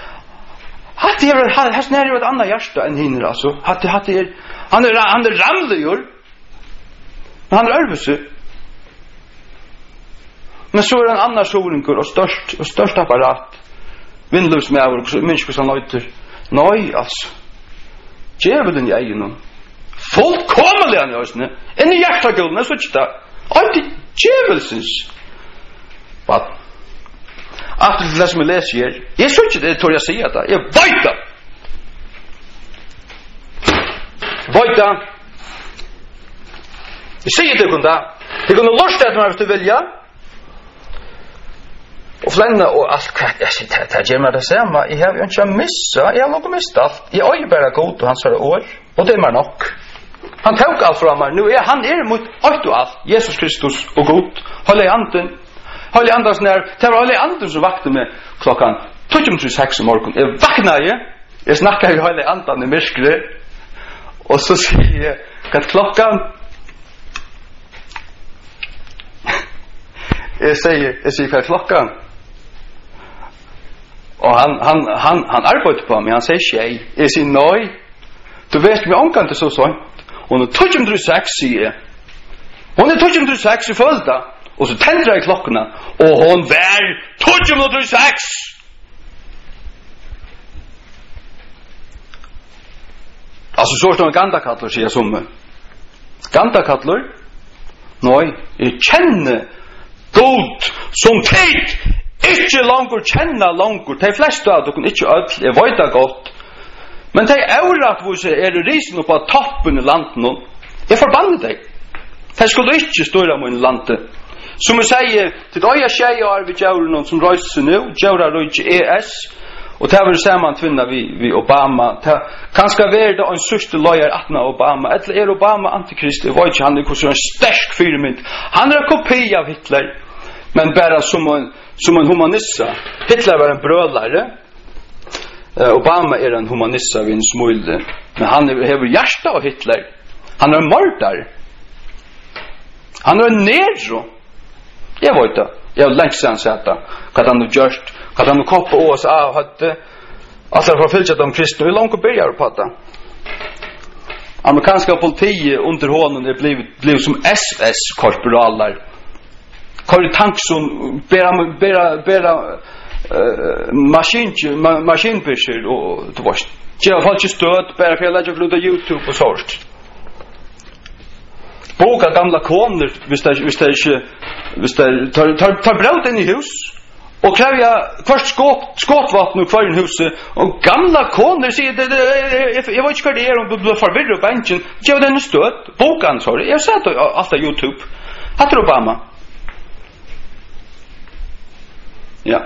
er jo et annet hjerte enn hinner, altså. Han er ramlegjør. Men han er ørvese. Men så er han annan såringar og størst apparat. Vindløvsmæver, minns han løyter. Nei, altså. Djevelen i egen. Fullkomelig han i øsne. Enn i hjertagulden, så ikke det. Alt i djevelsens. Hva? Alt det som jeg leser her. Jeg så ikke det, tror jeg sier det. Jeg vet det. Vet det. Jeg sier det kun da. Jeg kunne lort etter meg hvis du vilja. Og flenne og alt kvart, jeg sier, det gjør meg det samme, jeg har jo ikke misset, jeg har nok mistet alt. Jeg er jo bare god og hans var år, og det er meg nok. Han tok alt fra meg, han er mot alt og alt, Jesus Kristus og god, holde i anden. Holy Anders när det var Holy Anders som vakte mig klockan 2:36 morgon. Jag vaknade. Jag snackade ju Holy Andan i mörkret. Och så säger jag att klockan jag säger vad klockan. Och han arbetar på mig. Han säger tjej. Jag säger nej. Du vet mig omkant så sånt. Hon är 2:36 säger jag. Hon är 2:36 i följda. Och så tänder jag klockorna. Och hon var 2:36. Alltså så står en gandakattler säger som. Gandakattler? Nej, jag känner god som tid. Ikke langur kjenna langur. De fleste av dere ikke ødel. Jeg vet det godt. Men de øyretvise risen på toppen i landet. Jeg forbanner deg. De skulle ikke stå om i landet. Som jeg sier, til døye tjejer vi gjør noen som røyser seg nå. Gjør det ES. Og det var sammen tvinna vi Obama. Kanskje være det en sørste løyer at Obama. Eller Obama antikrist. Jeg vet ikke, han er en sterk fyrmynd. Han er en kopi av Hitler. Men bara som en humanissa. Hitler var en brølare. Obama en humanissa vid en smule. Men han har hjärta av Hitler. Han en mördare. Han en nedro. Jag vet det. Jag har länge sedan sett det. Vad han har gjort. Vad han har koppat oss av. Alltså för att följa de kristna. Hur långt börjar på det? Amerikanska politi under honom är blivit som SS-korporaler. Kör tankson bera maskinbischer och det var. Jag har inte stöd bara för att lägga ut på YouTube och sånt. Boka gamla koner visst det tar bröd in i hus och kräva först skottvapen och kvar i huset och gamla koner säger jag vet inte vad det är om du blir förvirrad på bänken. Jag den stöd. Bokan så jag sa det allt på YouTube. Hade Obama. Ja.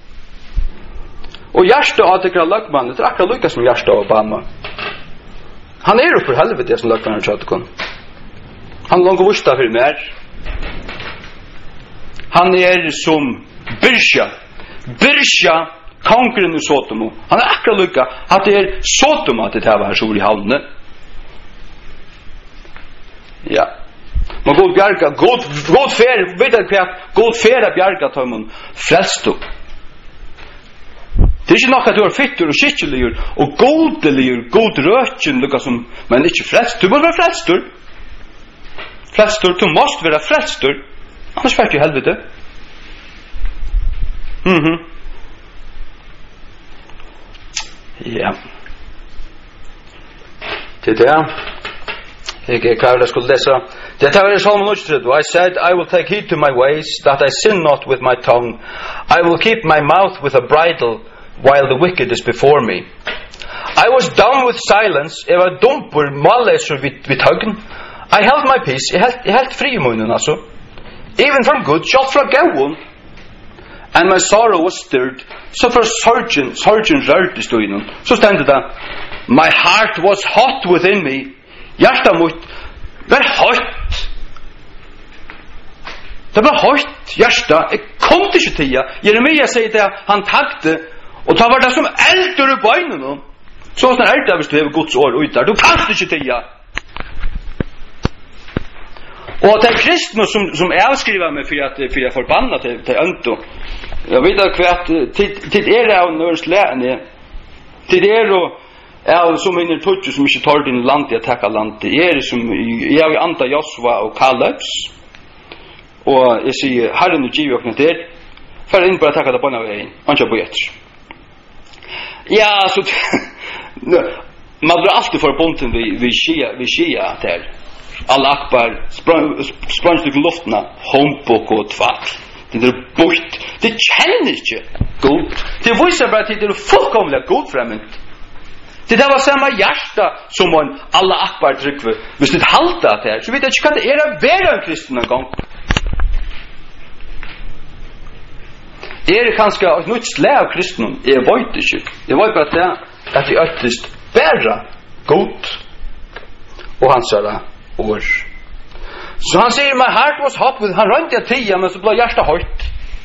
Och hjärsta av det lagmannen, det är akkurat lika som hjärsta av Obama. Han är uppe för helvete som lagmannen tjatukon. Han långt vusta för mer. Han är som Birsha, konkurren i Sotomo. Han är akkurat lika att det är Sotomo att det här var så i havnen. Ja. Men god bjarga, god fer, vet du vad? God fer bjarga tar frälst upp. Det är inte något att du har fittor och skickeligur och god röken lukka som, men inte frälst. Du måste vara frälstor. Frälstor, du måste vara frälstor. Annars färt i helvete. Ja. Till det. Jag kallar skulle läsa. Det här är Psalm 1:3. I said, I will take heed to my ways, that I sin not with my tongue. I will keep my mouth with a bridle, while the wicked is before me. I was dumb with silence. Jag var dumpur, malläsur vid högn. I held my peace. Jag helt fri i munnen, alltså. Even from good, shall from gåon. And my sorrow was stirred. So for surgeon rörde stod innan. Så stände det. My heart was hot within me. Hjärta mot var hot. Det var hot. Hjärta. Jag kom till 20. Jeremia säger det. Han tackte. Och ta var det som eld ur böjnen. Så när eld där du har Guds år ut där. Du kan inte 20. Och det är kristna som avskriver mig för att förbanna till önto. Jag vet att till er av nörsläne. Till er och är som in i tutsu som inte tar din land i att tacka land. Det är som jag vill anta Josua och Kalebs. Och jag säger Herren och giver och det för in på att tacka det på en väg. Ancha på ett. Ja, så man drar alltid för ponten vid Shia där. Alla akbar sprang till luften hombok och tvack. Det är bort. Det känner inte god. Det visar bara att det är fullkomligt god främment. Det där var samma hjärta som man alla akbar tryckve. Hvis det halta det här så vet jag inte kan det är vara en kristen en gång. Är det kanske ett nytt slag av kristen? Jag vet inte. Jag vet bara att det är ytterst bära god. Och han sa det. Så han säger my heart was hot with han rönt jag 10 men så blev hjärta hårt.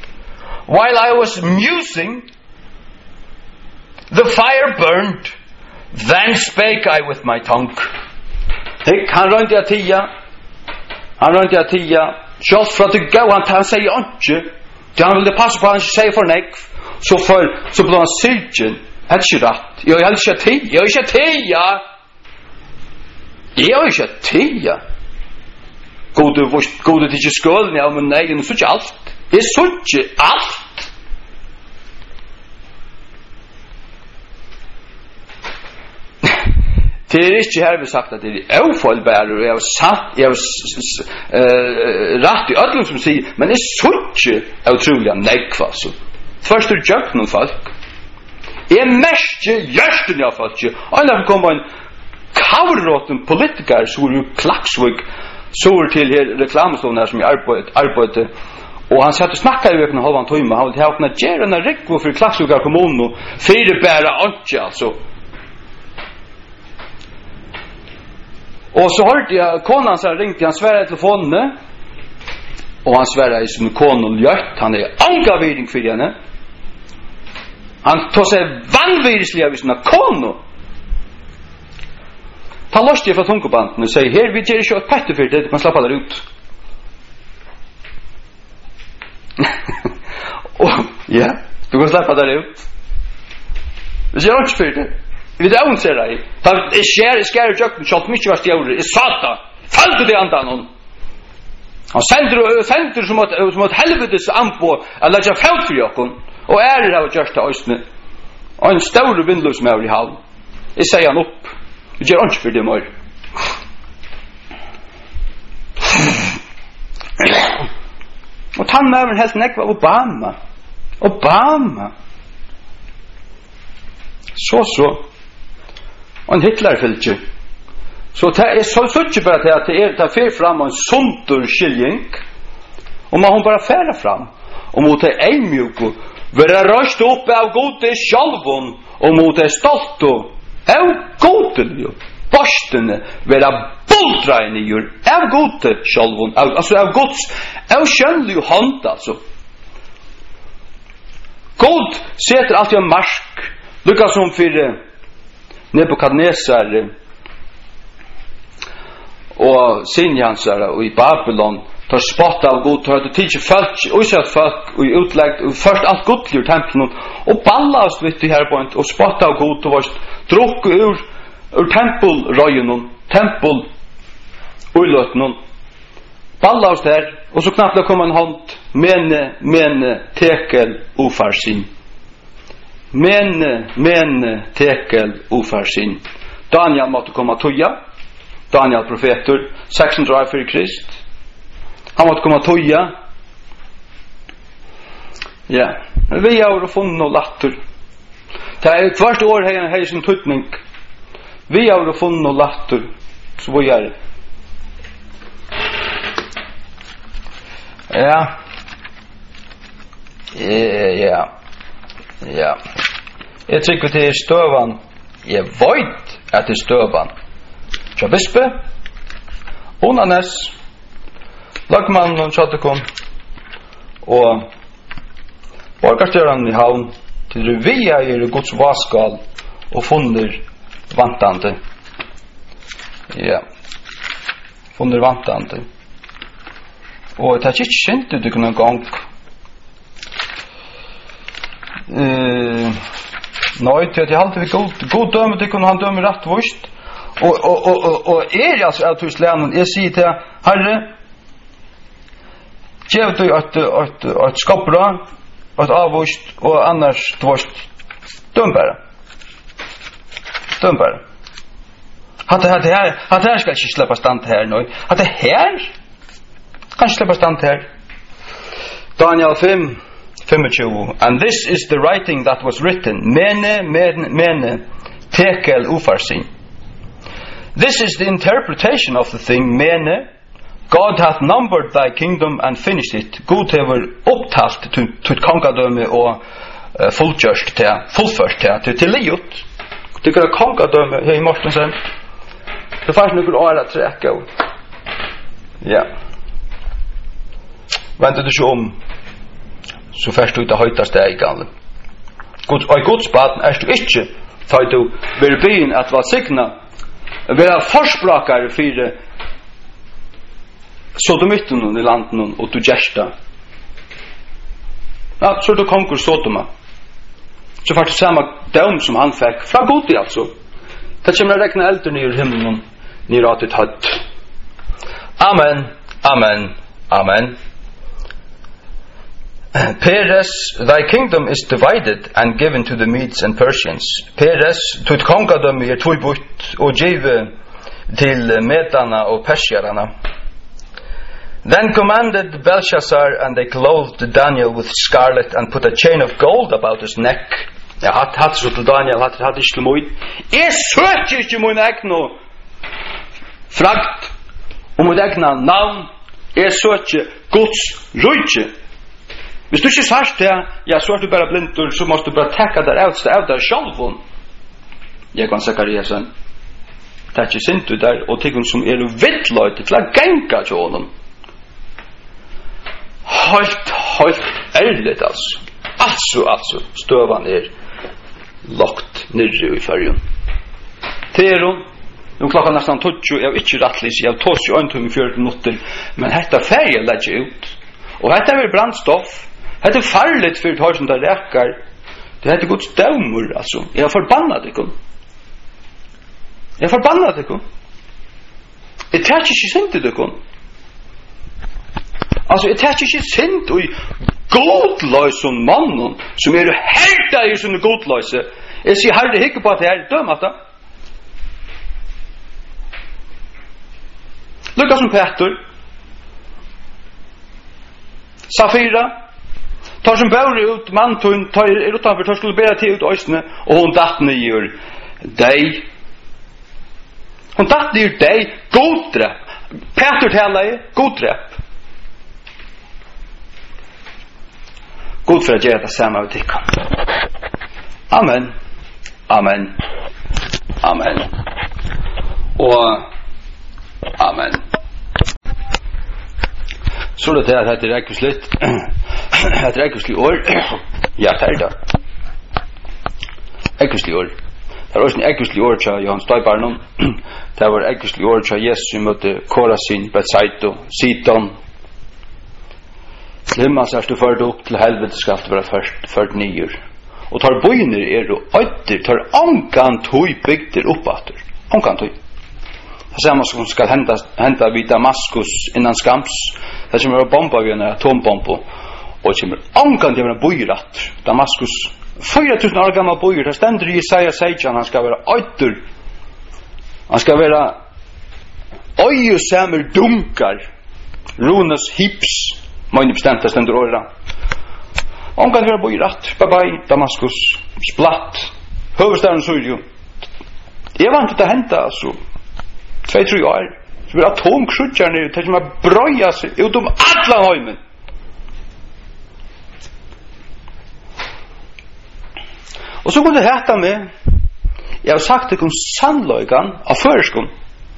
While I was musing, the fire burned. Then spake I with my tongue. Han rønte jeg tia. Sjálf fra det gav han sier ikke. Det han ville passe på han ikke sier for nekv. Så ble han syrgen. Det er ikke rett. Jeg er ikke tia. Gode til ikke skålen, ja, men nei, det er ikke alt. Det er ikke alt. Det er ikke her vi sagt at det er avfallbærer, og jeg har satt, jeg har rett i ødelen som sier, men det er så ikke utrolig nekva, så. Først er gjørt noen folk. Jeg er mest gjørsten av folk. Og når det kommer en kavråten politiker, så er jo Klaksvig, så er til her reklamestående her som jeg arbeider, og han satt og snakket i vekene halvann tøyme, han ville ha åpnet gjerne rikvo for Klaksvig av kommunen, og fire bæra ikke, altså. Og så hørte jeg konan som ringte, han sverre i telefonene, og han sverre i sin konen Ljørt, han angaviring for henne. Han tog seg vanvirislig av sin konen. Ta løst jeg fra tungkobanden og sier, her, vi gjør ikke et pette for det, du kan slappe der ut. Ja, du kan slappe der ut. Vi gjør ikke for det. Vi det unser deg. Det skjer i jøkken, så mye var stjåret. I satan. Fallte det andan hon. Han sender som et helvetes anpå, eller ikke felt for jøkken. Og det av gjørst til østene. Og en større vindløs som er i halv. Jeg sier han opp. Vi gjør ikke for det mer. Og tannmøveren helst nekva Obama. Så. Og en Hitler-fylke. Så det er så ikke bare til at det er fyrt frem en sundur skiljing, og man bare færer frem, og mot det eimjuko, være røst opp av gode sjalvun, og mot det stolte av gode borstene, være buldreinijur av gode sjalvun, altså av gods, av skjønlig hånd, altså. God setter alltid en marsk, lukka som for Nebukadnesar og Sinjansar og i Babylon tar spott av god, tar det tidlig folk, usatt folk og utleggt, og først alt godlig ur tempelen og ballast vidt i herpoint og spott av god og varst drukk ur tempelrøyen tempelurløtten ballast her og så knappt det kom en hånd mene tekel ufarsin Men tekel ufarsin. Daniel måtte komma toja. Daniel profeter 600 år för Krist. Han måtte komma toja. Ja, vi har funnet noe latter. Det er hvert år her sin tutning. Vi har funnet noe latter. Så vad gör det? Ja. Jeg tykker til støvan. Jeg vet at det er støvan. Tja bispe. Onanes. Lagmannen og tjattekom. Og borgarstøren i havn. Til vi er Guds vaskal og funner vantande. Ja. Funner vantande. Og det er ikke kjent ut ikke noen gang. Nei, til at jeg halte vi god døme til kunne han døme rett vurst og altså av tuslenen jeg sier til Herre gjev du et skapra et avvurst og annars tvurst døm bare hatt det her skal ikke slippe stand her nå hatt det her kan ikke slippe stand her Daniel 5 And this is the writing that was written Mene tekel ufarsin. This is the interpretation of the thing Mene. God hath numbered thy kingdom and finished it. God hever upptalt til kongadømme og fullført til livet. Det er kongadømme her i Mortensen. Det er faktisk noen år at trekke. Ja. Venter du ikke om så først du det høytaste i galen. Og Guds barn du ikke, tar du vil byen at var signa, være forsprakare for sodomitten i landen og du gjersta. Ja, så du konkur Sodoma. Så var det samme dom som han fikk fra Gudi altså. Det kommer å rekne elder ned i himmelen, ned at det hatt. Amen, amen, amen. Peres, thy kingdom is divided and given to the Medes and Persians. Peres, tut kongadom tvibut og give til Medana og Persiarana. Then commanded Belshazzar, and they clothed Daniel with scarlet and put a chain of gold about his neck. Ja, hatt så til Daniel, hatt ikke til moin. Jeg søker ikke moin egno frakt og moin egna navn. Jeg søker Guds rujtje. Hvis du ikke sagt det, ja, så du bare blindur, så måste du bare tekka der av der sjalvun. Jeg kan Zakariasen. Det ikke sint du der, og tikkum som vittløyte til å genga til honom. Helt ærligt altså støvan lagt nirri i färgen. Teron nu klokka nästan 20 jag inte rättlis jag tar ju en tung 40 minuter men detta färger lägger ut och detta är brandstoff detta är farligt för det som det räcker det heter Guds dömor alltså jag förbannad det kom det tar inte synd det kom alltså det tar inte synd och godløysen mannen som herda i sånne godløyse. Jeg sier herre hikker på at det dømat da. Lukka som Petter. Safira. Tar som bør ut mantun, tar utanfor, tar skulle bæra til ut øysene, og hun datt nyer deg. Hun datt nyer deg, godrepp. Petter taler godrepp. God for å gjøre det samme av tikkum. Amen. Amen. Amen. Og amen. Så det at det rekkes litt. Det rekkes litt år. Ja, det det. Rekkes litt år. Det var også en rekkes litt år til Johan Støybarnon. Det var rekkes litt år til Jesus møtte Korasin, Bethsaida, Sidon. Himmels du ført opp til helvete skal det være ført nyer. Og tar bøyner og øyder, tar angan tøy bygder oppater. Angan tøy. Det samme som skal hente vid Damaskus innan skams. Det kommer å bomba vid en atombombo. Og det kommer angan til å være bøyratt. Damaskus, 4000 år gammal bøyr. Det stender i Jesaja 16, han skal være øyder. Han skal være øyesamer dunkar. Runas hips. Meine bestemte stendur åra. Omgang vi boi ratt, bye Damaskus, splatt, høverstaden Syrio. Jeg vant til å hente, altså, 2-3 år. Så blir atomkrutjar nere, det som brøya seg ut alla høymen. Og så kunne det heta med, jeg har sagt det om sannløygan av føreskon.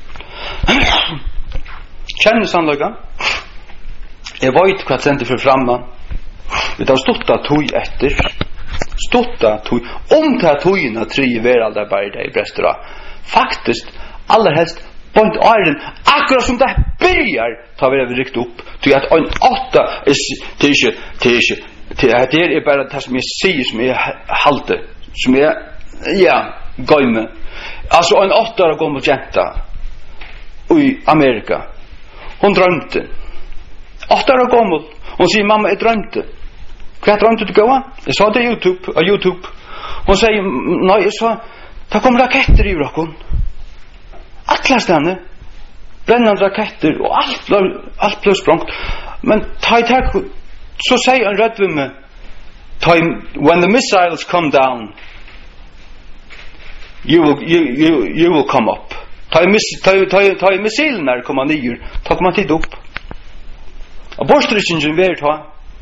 Kjenner sannløygan. Jeg vet hva sender for framman. Vi tar stått av tog etter. Stått av tog. Om det er togene tre i veraldarbeidet i Brestra. Faktisk, aller helst, på en åren, akkurat som det börjar, tar vi det rikt opp. Til at en 8, det er bare det som jeg sier, som jeg halte, som jeg, gøyme. Altså en 8 år gammel jenta i Amerika. Hun drømte. 8 år gammel. Hon sier, mamma, jeg drømte. Hva drømte du gåa? Jeg sa det på YouTube. Hon sier, nei, jeg sa, det kom raketter i rakken. Atlas denne. Brennende raketter, og alt ble sprangt. Men så sier han redd ved meg, when the missiles come down, you will come up. Ta i missilene kommer nyer, ta kommer tid opp. Og borstrykningen vil ta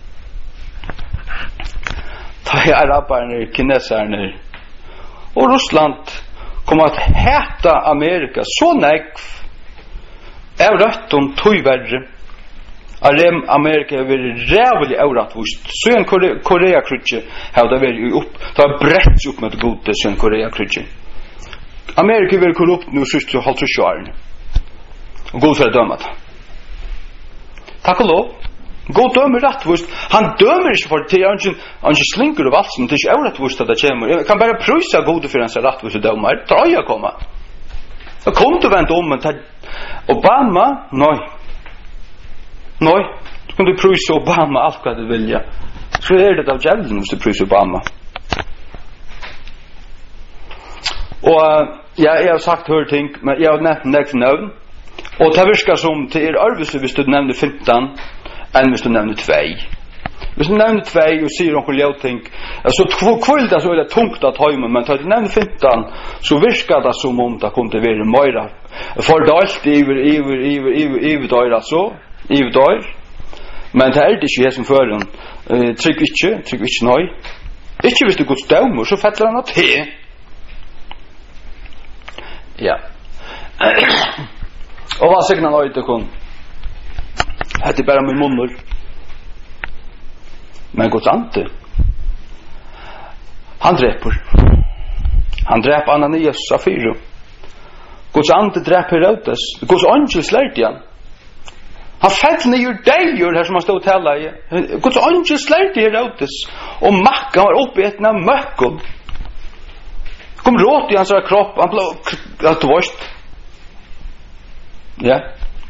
i arabarne, kineserne og Russland kommer at heta Amerika så negv av røttom tøyverre Amerika har vært rævlig avrattvust. Så en Korea-krutje har det vært opp. Det har brett opp med det gode så en Korea-krutje. Amerika har vært korrupt nå sørst til 50 årene. Og god for å døme det. Takk og lov. God dømer rattvust. Han dømer ikke for det. Han ikke slinker av alt, men det er ikke avrattvust at det kommer. Jeg kan bare prøyse gode for hans rattvust og dømer. Det har jeg kommet. Det kom til å vente om, men Obama, nei. Nei, du kan prøyse Obama alt hva du vilja. Så det av djevelen hvis du prøyse Obama. Og jeg har sagt hør ting, men jeg har nevnt navn. Og det virker som til arveslig hvis du nevner 15 enn hvis du nevner 2. Hvis du nevner 2 og sier noen ljøting, så kvölda så er det tungt at høyme, men til du nevner 15 så virker det som om det kunne være mer for det alt i døyra så i døyr, men det er det ikke jeg som fører trygg ikke nøy ikke hvis du går støvmer så fettler han at he ja og hva sier han nøy det kun det er bare min munner men Guds ante han dreper Ananias Safiro Guds ante dreper Herodes Guds angel slærte han han fett ned deier her som han stod og tala i Guds angel slærte Herodes og makka var oppi etna møkkum kom råt i hans kropp han ble alt vårt ja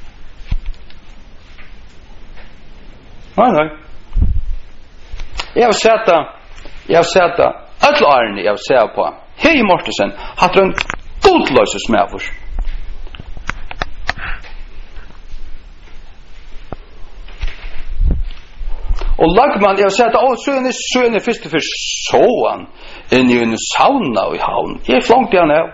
nei jeg har sett det alle årene jeg har sett på Hei Mortensen hadde en godløses med oss og lagmann jeg har sett det så er det første for såan inn i en sauna i havn jeg flongt igjen av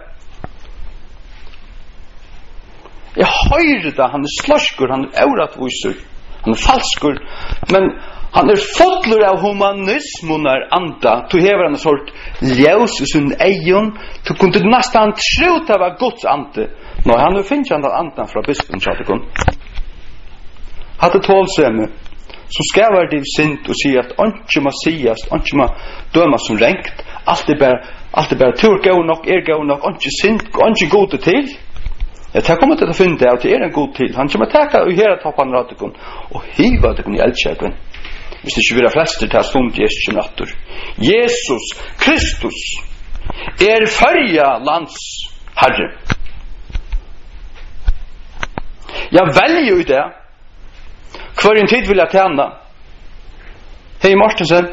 jeg høyre det han slåskur han auratviser han falskur men han fotler av humanismunar anda tu hever han en sort ljus i sin egen tu kunde nästan tro det var Guds ande nå han finner han den andan fra bispen tjatikon hadde tålsemme som skal være det sint og sier at ikke må sies, ikke må dømes som rengt alt er bare tur gå nok, ikke sint, ikke god til ja, det kommer til å finne det at det en god til han kommer til å gjøre toppen ratikon og hiva det i eldkjøkken hvis det ikke vil ha flester til å stund Jesus som natter Jesus Kristus førja lands Herre jeg velger jo det hver en tid vil jeg tjene Hei Mortensen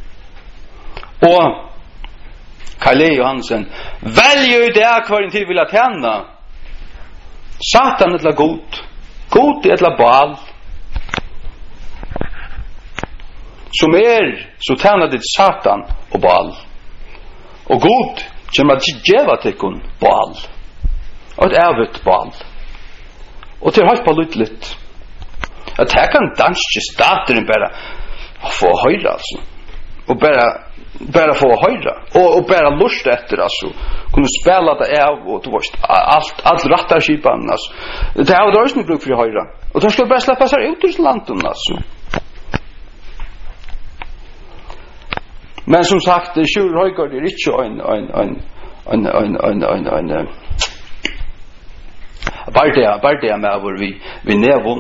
og Kalle Johansen velger jo det hver en tid vil jeg tjene Satan etla god etla bal som så tjänar det Satan och bal och god kommer att geva till kun bal och ett ävet bal och till halt på lite att här kan danska starten bara få höra alltså och bara få höra och bara lust efter alltså kunna spela det av och allt rätta skipan alltså det har då inte bruk för att höra och då ska bara släppa sig ut ur landet alltså men som sagt Sjur Højgaard ikke en bardia med hvor vi nevon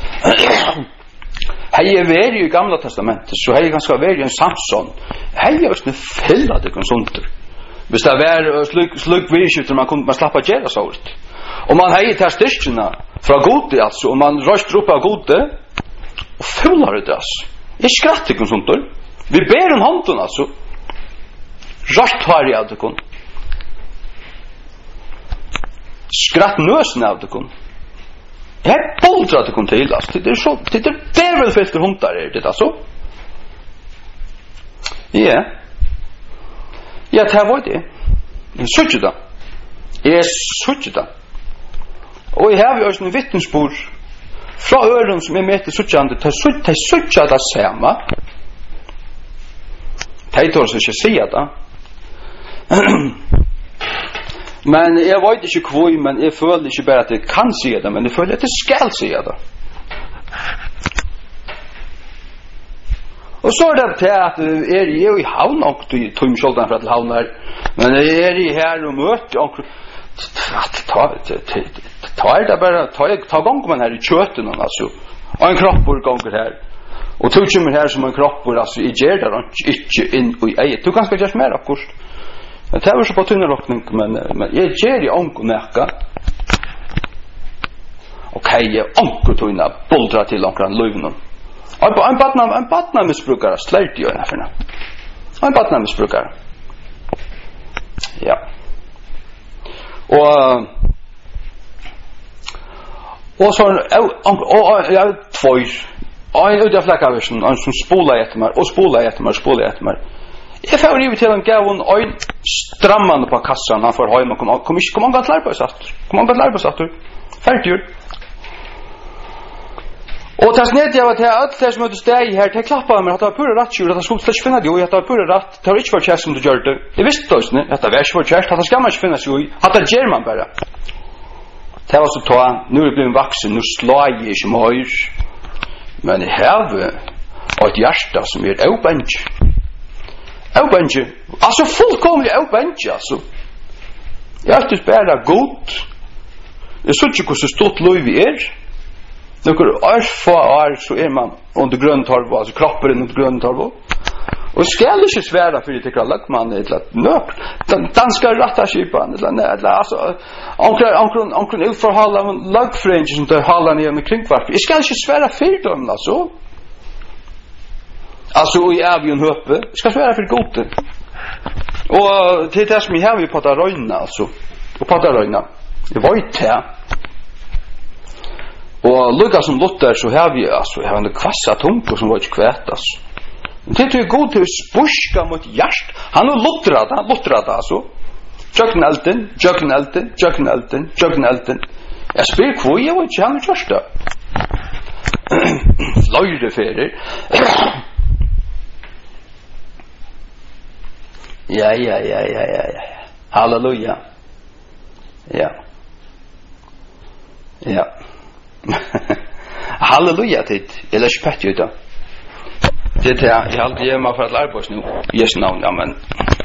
hei vært i Gamla Testamentet så hei ganske vært en Samson hei også fylla det konsulter hvis det var sluk virkjøfter man slappa gjøre så ut og man hei til styrkene fra gode altså og man røster opp av gode og fylla det altså jeg skrattar konsulter vi ber en hånden altså rart har jeg av det kun skratt nøsen av det kun jeg boldra det kun til altså det er vel fyllt hundar det altså ja det var det jeg suttet da og jeg har jo også en vittnesbord fra øren som er med til suttjande til suttjande det samme jeg tør ikke si det men jeg vet ikke hvor men jeg føler ikke bare at jeg kan si det men jeg føler at jeg skal si det Och så det till att är i havn och Tom Scholtan för att havna men är i här och mött och ta det bara ta gång man här i köttet alltså och en kroppor gånger här och tog kommer här som en kroppor alltså i ger där och inte in i eget du kan spela mer akkurat det var så på tunnelrockning men jag ger i onko märka okej onko tunna boldra till omkring lövnen en batna missbrukare slärt ju ungefär en batna missbrukare ja och så jag två en ut av fläckaversen en som spolar efter mig och spolar efter mig jag får ju till en gåvon en strammande på kassan han får hem och kom man att lära på satt färdigt och tas ned jag var till allt det som hade steg här till klappa men att det var pura rätt att det skulle släcka finna det och att det var pura rätt det var inte för chess som du gör det jag visste då att det var inte för chess att det ska man inte finna sig att det gör man bara det var så ta nu är det blivit vuxen nu slår jag inte mer men det här var ett hjärta som är obench alltså fullkomligt obench alltså jag är inte bara god jag såg inte hur så stort lov vi Några år så är man under gröntorv, alltså kroppen under gröntorv. Och skall inte svära för det kallar man det att nök. Danska rattaskipan eller alltså onkel ut för hålla lagfränge som det hålla ner med kringvarp. Jag ska inte svära för dem alltså. Alltså i avion uppe. Ska svära för gott. Och till det som vi har vi på där röna alltså. Och på där röna. Det var ju det. Och lukka som Luther så har vi alltså har en kvassa tunga som var inte kvätas. Det är god till spuska mot hjärt. Han har luttrat alltså. Jöknelten. Jag spyr kvå jag inte han första. Flöjdeferer. Ja. Halleluja. Ja. Halleluja till eller spett ju då. Det är jag alltid gör mig för att lära på oss nu. Jesu namn, amen.